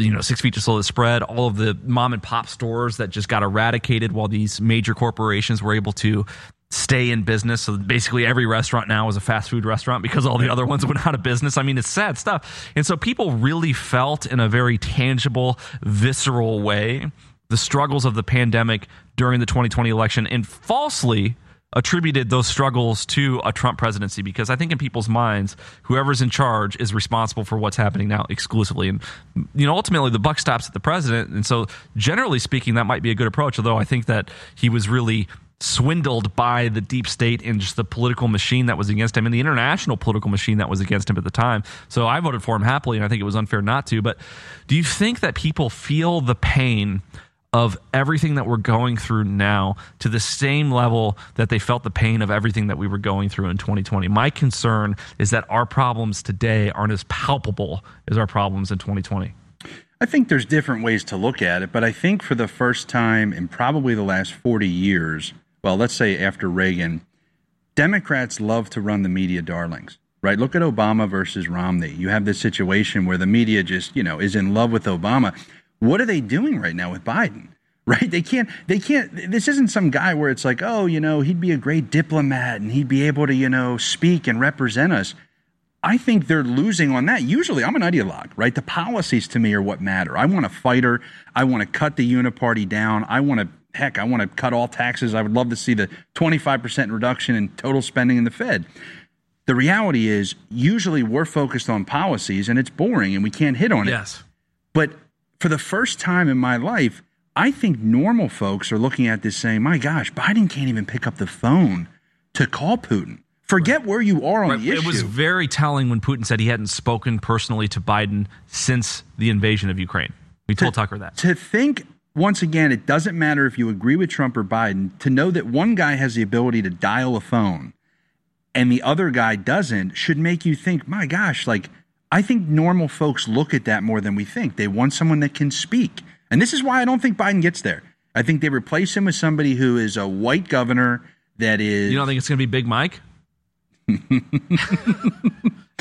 6 feet to slow the spread, all of the mom and pop stores that just got eradicated while these major corporations were able to stay in business. So basically every restaurant now is a fast food restaurant because all the other ones went out of business. It's sad stuff. And so people really felt in a very tangible, visceral way the struggles of the pandemic during the 2020 election and falsely attributed those struggles to a Trump presidency because I think in people's minds, whoever's in charge is responsible for what's happening now exclusively. And, ultimately the buck stops at the president. And so generally speaking, that might be a good approach, although I think that he was really swindled by the deep state and just the political machine that was against him and the international political machine that was against him at the time. So I voted for him happily, and I think it was unfair not to. But do you think that people feel the pain of everything that we're going through now to the same level that they felt the pain of everything that we were going through in 2020? My concern is that our problems today aren't as palpable as our problems in 2020. I think there's different ways to look at it, but I think for the first time in probably the last 40 years, well, let's say after Reagan, Democrats love to run the media darlings, right? Look at Obama versus Romney. You have this situation where the media just, is in love with Obama. What are they doing right now with Biden? Right? They can't, this isn't some guy where it's like, he'd be a great diplomat and he'd be able to, speak and represent us. I think they're losing on that. Usually I'm an ideologue, right? The policies to me are what matter. I want a fighter. I want to cut the uniparty down. I want to cut all taxes. I would love to see the 25% reduction in total spending in the Fed. The reality is usually we're focused on policies and it's boring and we can't hit on it. Yes. But for the first time in my life, I think normal folks are looking at this saying, my gosh, Biden can't even pick up the phone to call Putin. Forget where you are on the issue. It was very telling when Putin said he hadn't spoken personally to Biden since the invasion of Ukraine. We told Tucker that. To think, once again, it doesn't matter if you agree with Trump or Biden, to know that one guy has the ability to dial a phone and the other guy doesn't should make you think, my gosh, I think normal folks look at that more than we think. They want someone that can speak. And this is why I don't think Biden gets there. I think they replace him with somebody who is a white governor that is... You don't think it's going to be Big Mike?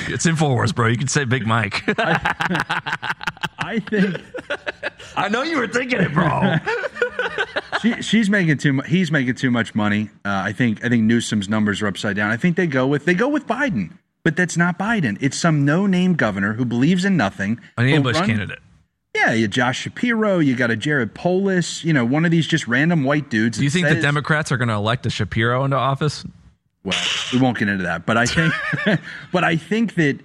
It's InfoWars, bro. You can say Big Mike. I think. I know you were thinking it, bro. She's making too much. He's making too much money. I think Newsom's numbers are upside down. I think they go with Biden, but that's not Biden. It's some no-name governor who believes in nothing. An ambush candidate. Yeah, you Josh Shapiro, you got a Jared Polis, one of these just random white dudes. Do you think the Democrats are going to elect a Shapiro into office? Well, we won't get into that, but I think, that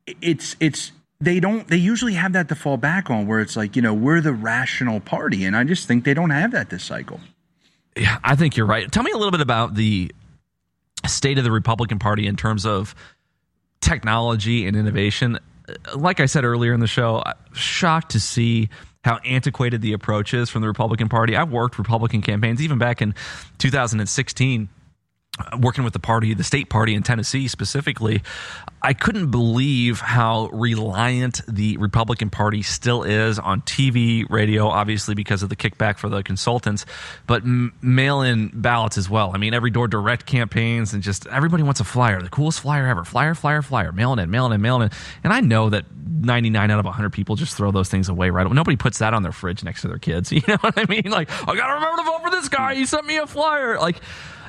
they usually have that to fall back on, where it's like, we're the rational party, and I just think they don't have that this cycle. Yeah, I think you're right. Tell me a little bit about the state of the Republican Party in terms of technology and innovation. Like I said earlier in the show, I'm shocked to see how antiquated the approach is from the Republican Party. I've worked Republican campaigns even back in 2016, working with the state party in Tennessee specifically. I couldn't believe how reliant the Republican Party still is on TV, radio, obviously because of the kickback for the consultants, but mail-in ballots as well. I mean, every door direct campaigns, and just everybody wants a flyer, the coolest flyer ever. Flyer, mail it in. And I know that 99 out of 100 people just throw those things away right away. Nobody puts that on their fridge next to their kids. You know what I mean? Like, I got to remember to vote for this guy. He sent me a flyer. Like,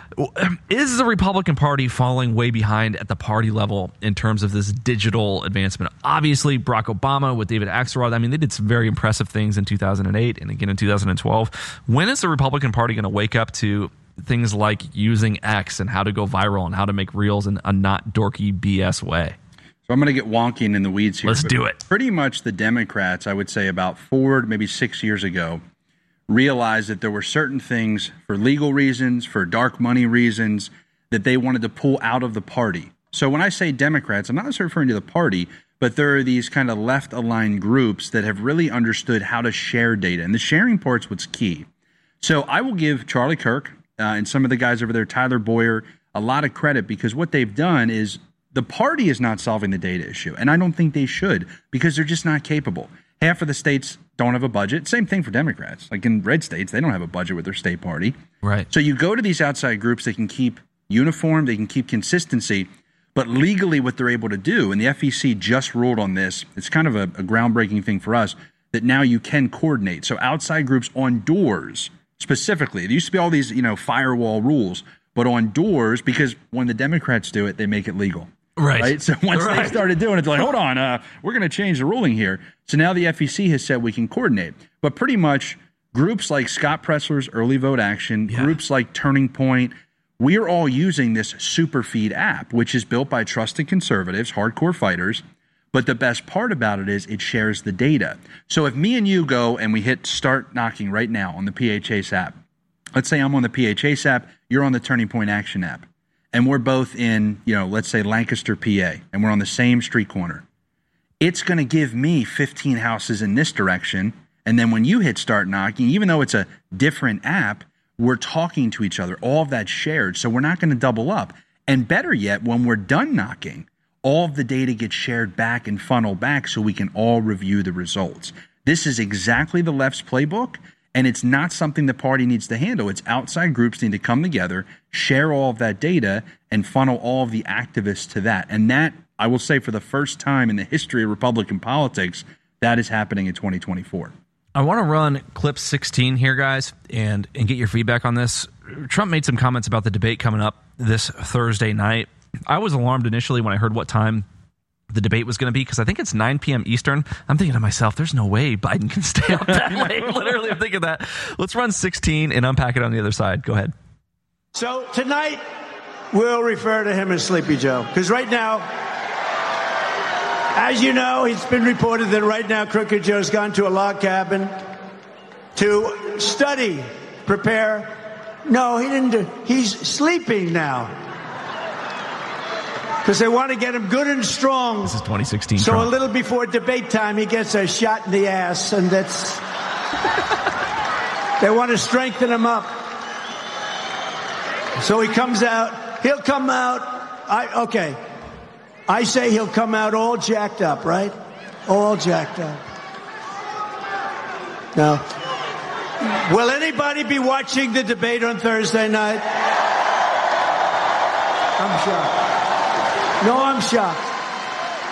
is the Republican Party falling way behind at the party level in terms of this digital advancement? Obviously, Barack Obama with David Axelrod, I mean, they did some very impressive things in 2008 and again in 2012. When is the Republican Party going to wake up to things like using X and how to go viral and how to make reels in a not dorky BS way? So I'm going to get wonky and in the weeds here. Let's do it. Pretty much the Democrats, I would say about 4, maybe 6 years ago, realized that there were certain things for legal reasons, for dark money reasons, that they wanted to pull out of the party. So when I say Democrats, I'm not necessarily referring to the party, but there are these kind of left-aligned groups that have really understood how to share data. And the sharing part's what's key. So I will give Charlie Kirk and some of the guys over there, Tyler Boyer, a lot of credit, because what they've done is the party is not solving the data issue. And I don't think they should, because they're just not capable. Half of the states don't have a budget. Same thing for Democrats. Like in red states, they don't have a budget with their state party. Right. So you go to these outside groups, they can keep uniform, they can keep consistency, but legally what they're able to do, and the FEC just ruled on this, it's kind of a groundbreaking thing for us, that now you can coordinate. So outside groups on doors, specifically, there used to be all these, firewall rules, but on doors, because when the Democrats do it, they make it legal. Right. So once they started doing it, they're like, hold on, we're going to change the ruling here. So now the FEC has said we can coordinate. But pretty much groups like Scott Pressler's Early Vote Action, groups like Turning Point, we are all using this Superfeed app, which is built by trusted conservatives, hardcore fighters. But the best part about it is it shares the data. So if me and you go and we hit start knocking right now on the PHACE app, let's say I'm on the PHACE app, you're on the Turning Point Action app. And we're both in, let's say Lancaster, PA, and we're on the same street corner. It's going to give me 15 houses in this direction. And then when you hit start knocking, even though it's a different app, we're talking to each other. All of that's shared. So we're not going to double up. And better yet, when we're done knocking, all of the data gets shared back and funneled back so we can all review the results. This is exactly the left's playbook. And it's not something the party needs to handle. It's outside groups need to come together, share all of that data, and funnel all of the activists to that. And that, I will say, for the first time in the history of Republican politics, that is happening in 2024. I want to run clip 16 here, guys, and get your feedback on this. Trump made some comments about the debate coming up this Thursday night. I was alarmed initially when I heard what time the debate was going to be, because I think it's 9 p.m. Eastern. I'm thinking to myself, there's no way Biden can stay up that late. Literally, I'm thinking that. Let's run 16 and unpack it on the other side. Go ahead. So tonight, we'll refer to him as Sleepy Joe, because right now, as you know, it's been reported that right now Crooked Joe's gone to a log cabin to study, prepare. No, he didn't. He's sleeping now. Because they want to get him good and strong. This is 2016 So Trump. A little before debate time, he gets a shot in the ass, and that's... They want to strengthen him up. So he comes out. He'll come out... I say he'll come out all jacked up, right? All jacked up. Now, will anybody be watching the debate on Thursday night? I'm shocked. No, I'm shocked.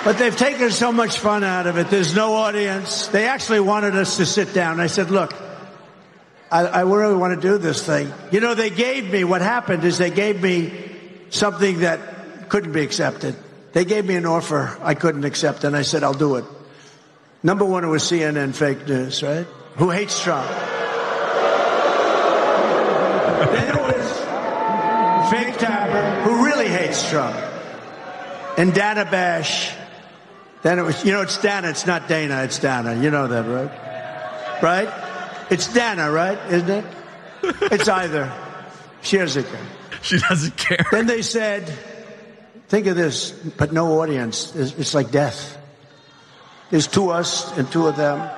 But they've taken so much fun out of it. There's no audience. They actually wanted us to sit down. I said, look, I really want to do this thing. You know, what happened is they gave me something that couldn't be accepted. They gave me an offer I couldn't accept, and I said, I'll do it. Number one, it was CNN fake news, right? Who hates Trump. Then it was Fake Tapper, who really hates Trump. And Dana Bash. Then it was, it's Dana, it's not Dana, it's Dana. You know that, right? Right? It's Dana, right? Isn't it? It's either. She doesn't care. She doesn't care. Then they said, think of this, but no audience. It's like death. There's 2 us and 2 of them.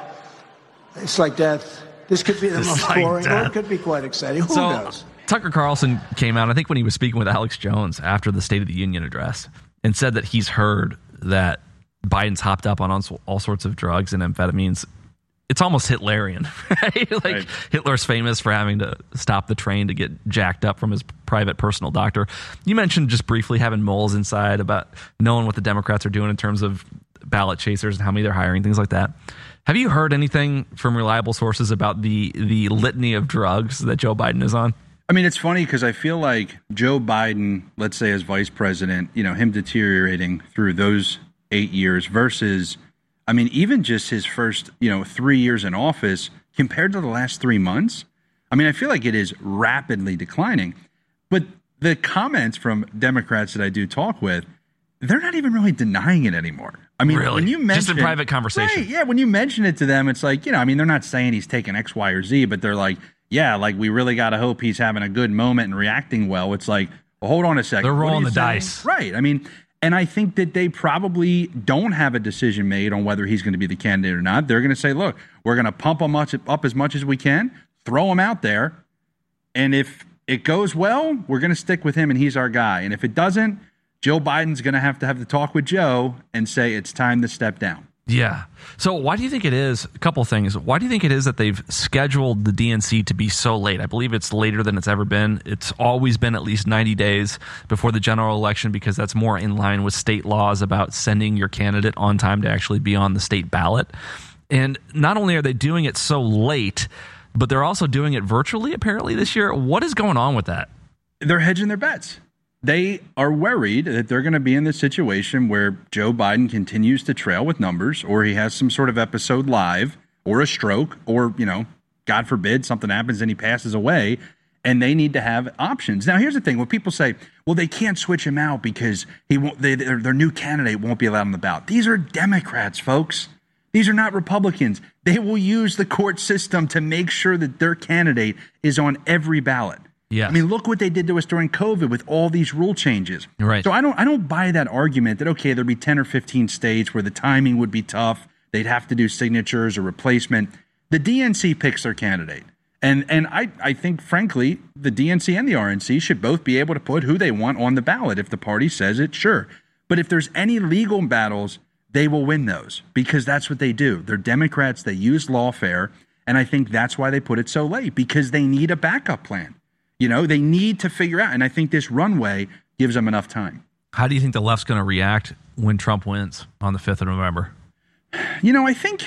It's like death. This could be the most boring, or it could be quite exciting. Who knows? Tucker Carlson came out, I think when he was speaking with Alex Jones after the State of the Union address, and said that he's heard that Biden's hopped up on all sorts of drugs and amphetamines. It's almost Hitlerian, right? Right. Hitler's famous for having to stop the train to get jacked up from his private personal doctor. You mentioned just briefly having moles inside about knowing what the Democrats are doing in terms of ballot chasers and how many they're hiring, things like that. Have you heard anything from reliable sources about the litany of drugs that Joe Biden is on? I mean, it's funny because I feel like Joe Biden, let's say as vice president, him deteriorating through those 8 years versus, I mean, even just his first, 3 years in office compared to the last 3 months. I mean, I feel like it is rapidly declining. But the comments from Democrats that I do talk with, they're not even really denying it anymore. I mean, really? When you mention, just in private conversation. Right, yeah, when you mention it to them, it's like, they're not saying he's taking X, Y, or Z, but they're like, yeah, like we really got to hope he's having a good moment and reacting well. It's like, well, hold on a second. They're rolling the dice. Right. I mean, and I think that they probably don't have a decision made on whether he's going to be the candidate or not. They're going to say, look, we're going to pump him up as much as we can, throw him out there. And if it goes well, we're going to stick with him and he's our guy. And if it doesn't, Joe Biden's going to have the talk with Joe and say it's time to step down. Yeah. So why do you think it is? A couple of things. Why do you think it is that they've scheduled the DNC to be so late? I believe it's later than it's ever been. It's always been at least 90 days before the general election because that's more in line with state laws about sending your candidate on time to actually be on the state ballot. And not only are they doing it so late, but they're also doing it virtually apparently this year. What is going on with that? They're hedging their bets. They are worried that they're going to be in this situation where Joe Biden continues to trail with numbers, or he has some sort of episode live, or a stroke, or, God forbid, something happens and he passes away, and they need to have options. Now, here's the thing. When people say, well, they can't switch him out because their new candidate won't be allowed on the ballot. These are Democrats, folks. These are not Republicans. They will use the court system to make sure that their candidate is on every ballot. Yeah. I mean, look what they did to us during COVID with all these rule changes. Right. So I don't buy that argument that, okay, there'd be 10 or 15 states where the timing would be tough. They'd have to do signatures or replacement. The DNC picks their candidate. And I think, frankly, the DNC and the RNC should both be able to put who they want on the ballot. If the party says it, sure. But if there's any legal battles, they will win those because that's what they do. They're Democrats. They use lawfare. And I think that's why they put it so late, because they need a backup plan. They need to figure out, and I think this runway gives them enough time. How do you think the left's going to react when Trump wins on the 5th of November? I think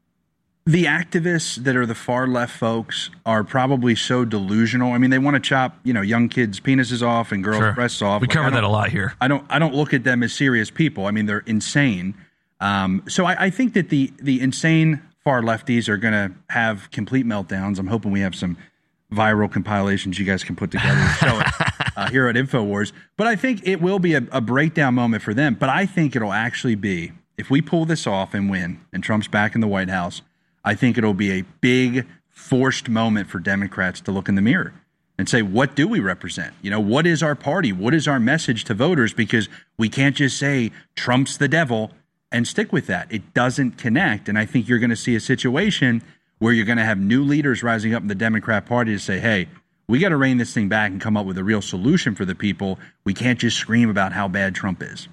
the activists that are the far left folks are probably so delusional. I mean, they want to chop, young kids' penises off and girls' breasts off. We cover that a lot here. I don't look at them as serious people. I mean, they're insane. So I think that the insane far lefties are going to have complete meltdowns. I'm hoping we have some viral compilations you guys can put together and show it here at InfoWars. But I think it will be a breakdown moment for them. But I think it'll actually be, if we pull this off and win and Trump's back in the White House, I think it'll be a big forced moment for Democrats to look in the mirror and say, what do we represent? What is our party? What is our message to voters? Because we can't just say Trump's the devil and stick with that. It doesn't connect. And I think you're going to see a situation where you're going to have new leaders rising up in the Democrat Party to say, hey, we got to rein this thing back and come up with a real solution for the people. We can't just scream about how bad Trump is.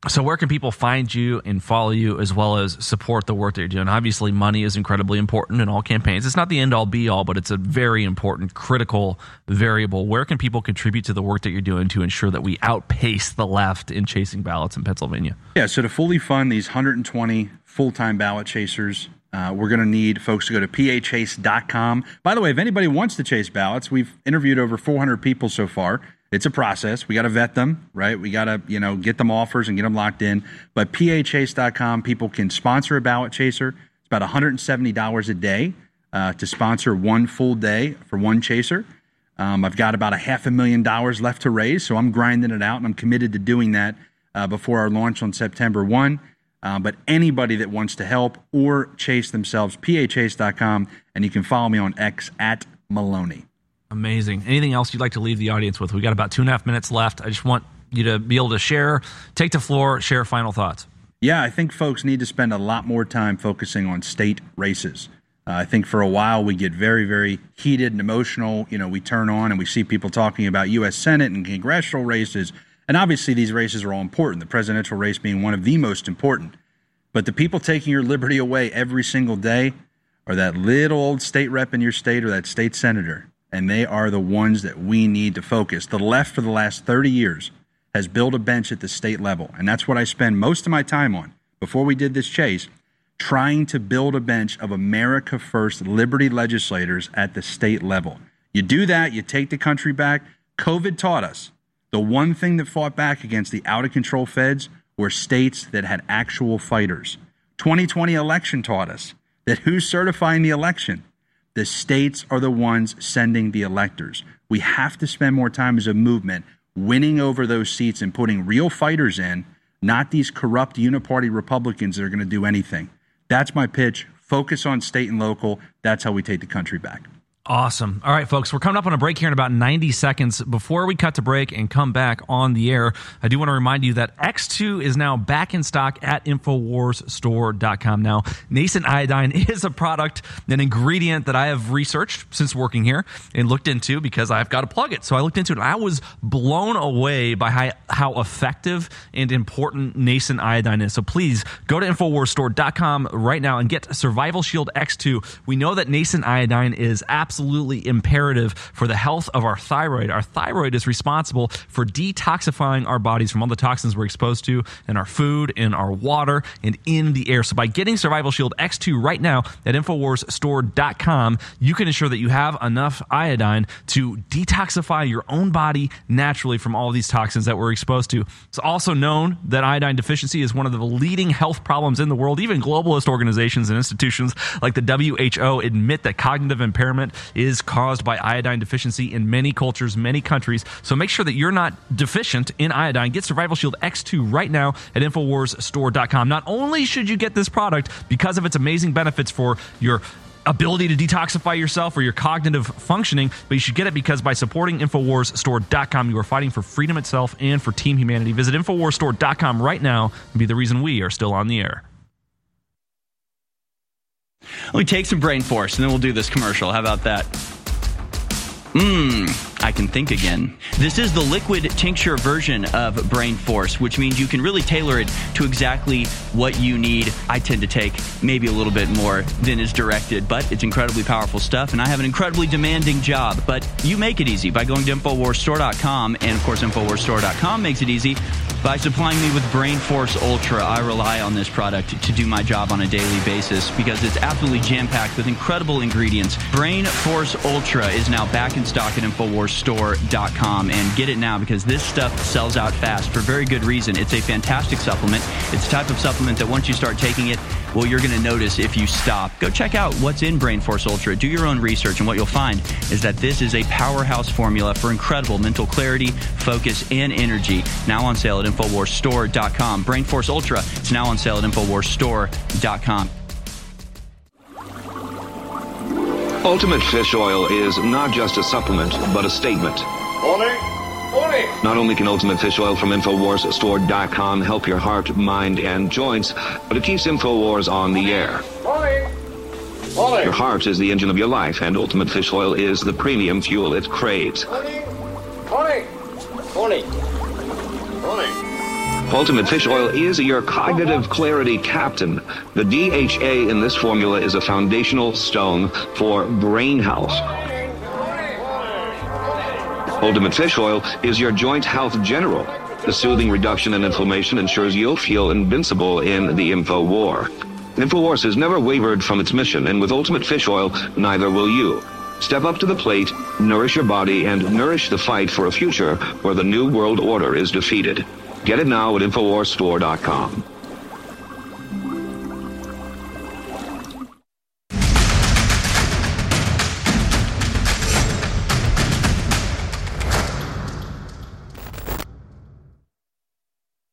So where can people find you and follow you as well as support the work that you're doing? Obviously, money is incredibly important in all campaigns. It's not the end-all, be-all, but it's a very important, critical variable. Where can people contribute to the work that you're doing to ensure that we outpace the left in chasing ballots in Pennsylvania? Yeah, so to fully fund these 120 full-time ballot chasers, we're going to need folks to go to pachase.com. By the way, if anybody wants to chase ballots, we've interviewed over 400 people so far. It's a process. We got to vet them, right? We got to, get them offers and get them locked in. But pachase.com, people can sponsor a ballot chaser. It's about $170 a day to sponsor one full day for one chaser. I've got about $500,000 left to raise, so I'm grinding it out, and I'm committed to doing that before our launch on September 1. But anybody that wants to help or chase themselves, pachase.com, and you can follow me on X at Maloney. Amazing. Anything else you'd like to leave the audience with? We got about 2.5 minutes left. I just want you to be able to share, take the floor, share final thoughts. Yeah, I think folks need to spend a lot more time focusing on state races. I think for a while we get very, very heated and emotional. We turn on and we see people talking about U.S. Senate and congressional races. And obviously these races are all important, the presidential race being one of the most important. But the people taking your liberty away every single day are that little old state rep in your state or that state senator. And they are the ones that we need to focus. The left for the last 30 years has built a bench at the state level. And that's what I spend most of my time on before we did this chase, trying to build a bench of America First liberty legislators at the state level. You do that, you take the country back. COVID taught us the one thing that fought back against the out-of-control feds were states that had actual fighters. 2020 election taught us that who's certifying the election? The states are the ones sending the electors. We have to spend more time as a movement winning over those seats and putting real fighters in, not these corrupt uniparty Republicans that are going to do anything. That's my pitch. Focus on state and local. That's how we take the country back. Awesome. All right, folks, we're coming up on a break here in about 90 seconds. Before we cut to break and come back on the air, I do want to remind you that X2 is now back in stock at InfoWarsStore.com. Now, nascent iodine is a product, an ingredient that I have researched since working here and looked into because I've got to plug it. So I looked into it, and I was blown away by how effective and important nascent iodine is. So please go to InfoWarsStore.com right now and get Survival Shield X2. We know that nascent iodine is absolutely imperative for the health of our thyroid. Our thyroid is responsible for detoxifying our bodies from all the toxins we're exposed to in our food, in our water, and in the air. So by getting Survival Shield X2 right now at InfoWarsStore.com, you can ensure that you have enough iodine to detoxify your own body naturally from all of these toxins that we're exposed to. It's also known that iodine deficiency is one of the leading health problems in the world. Even globalist organizations and institutions like the WHO admit that cognitive impairment is caused by iodine deficiency in many cultures, many countries. So make sure that you're not deficient in iodine. Get Survival Shield X2 right now at InfoWarsStore.com. Not only should you get this product because of its amazing benefits for your ability to detoxify yourself or your cognitive functioning, but you should get it because by supporting InfoWarsStore.com, you are fighting for freedom itself and for Team Humanity. Visit InfoWarsStore.com right now and be the reason we are still on the air. Let me take some Brain Force, and then we'll do this commercial. How about that? I can think again. This is the liquid tincture version of Brain Force, which means you can really tailor it to exactly what you need. I tend to take maybe a little bit more than is directed, but it's incredibly powerful stuff, and I have an incredibly demanding job. But you make it easy by going to InfoWarsStore.com, and of course InfoWarsStore.com makes it easy by supplying me with Brain Force Ultra. I rely on this product to do my job on a daily basis because it's absolutely jam-packed with incredible ingredients. Brain Force Ultra is now back in stock at InfoWarsStore.com, and get it now because this stuff sells out fast for very good reason. It's a fantastic supplement. It's the type of supplement that once you start taking it, well, you're going to notice if you stop. Go check out what's in Brain Force Ultra. Do your own research, and what you'll find is that this is a powerhouse formula for incredible mental clarity, focus, and energy. Now on sale at InfoWarsStore.com. Brain Force Ultra is now on sale at InfoWarsStore.com. Ultimate Fish Oil is not just a supplement, but a statement. Morning. Morning. Not only can Ultimate Fish Oil from InfoWarsStore.com help your heart, mind, and joints, but it keeps InfoWars on the air. Morning. Morning. Your heart is the engine of your life, and Ultimate Fish Oil is the premium fuel it craves. Morning. Morning. Morning. Morning. Ultimate Fish Oil is your cognitive clarity captain. The DHA in this formula is a foundational stone for brain health. Ultimate Fish Oil is your joint health general. The soothing reduction in inflammation ensures you'll feel invincible in the info war. InfoWars has never wavered from its mission, and with Ultimate Fish Oil, neither will you. Step up to the plate, nourish your body, and nourish the fight for a future where the New World Order is defeated. Get it now at InfoWarsStore.com.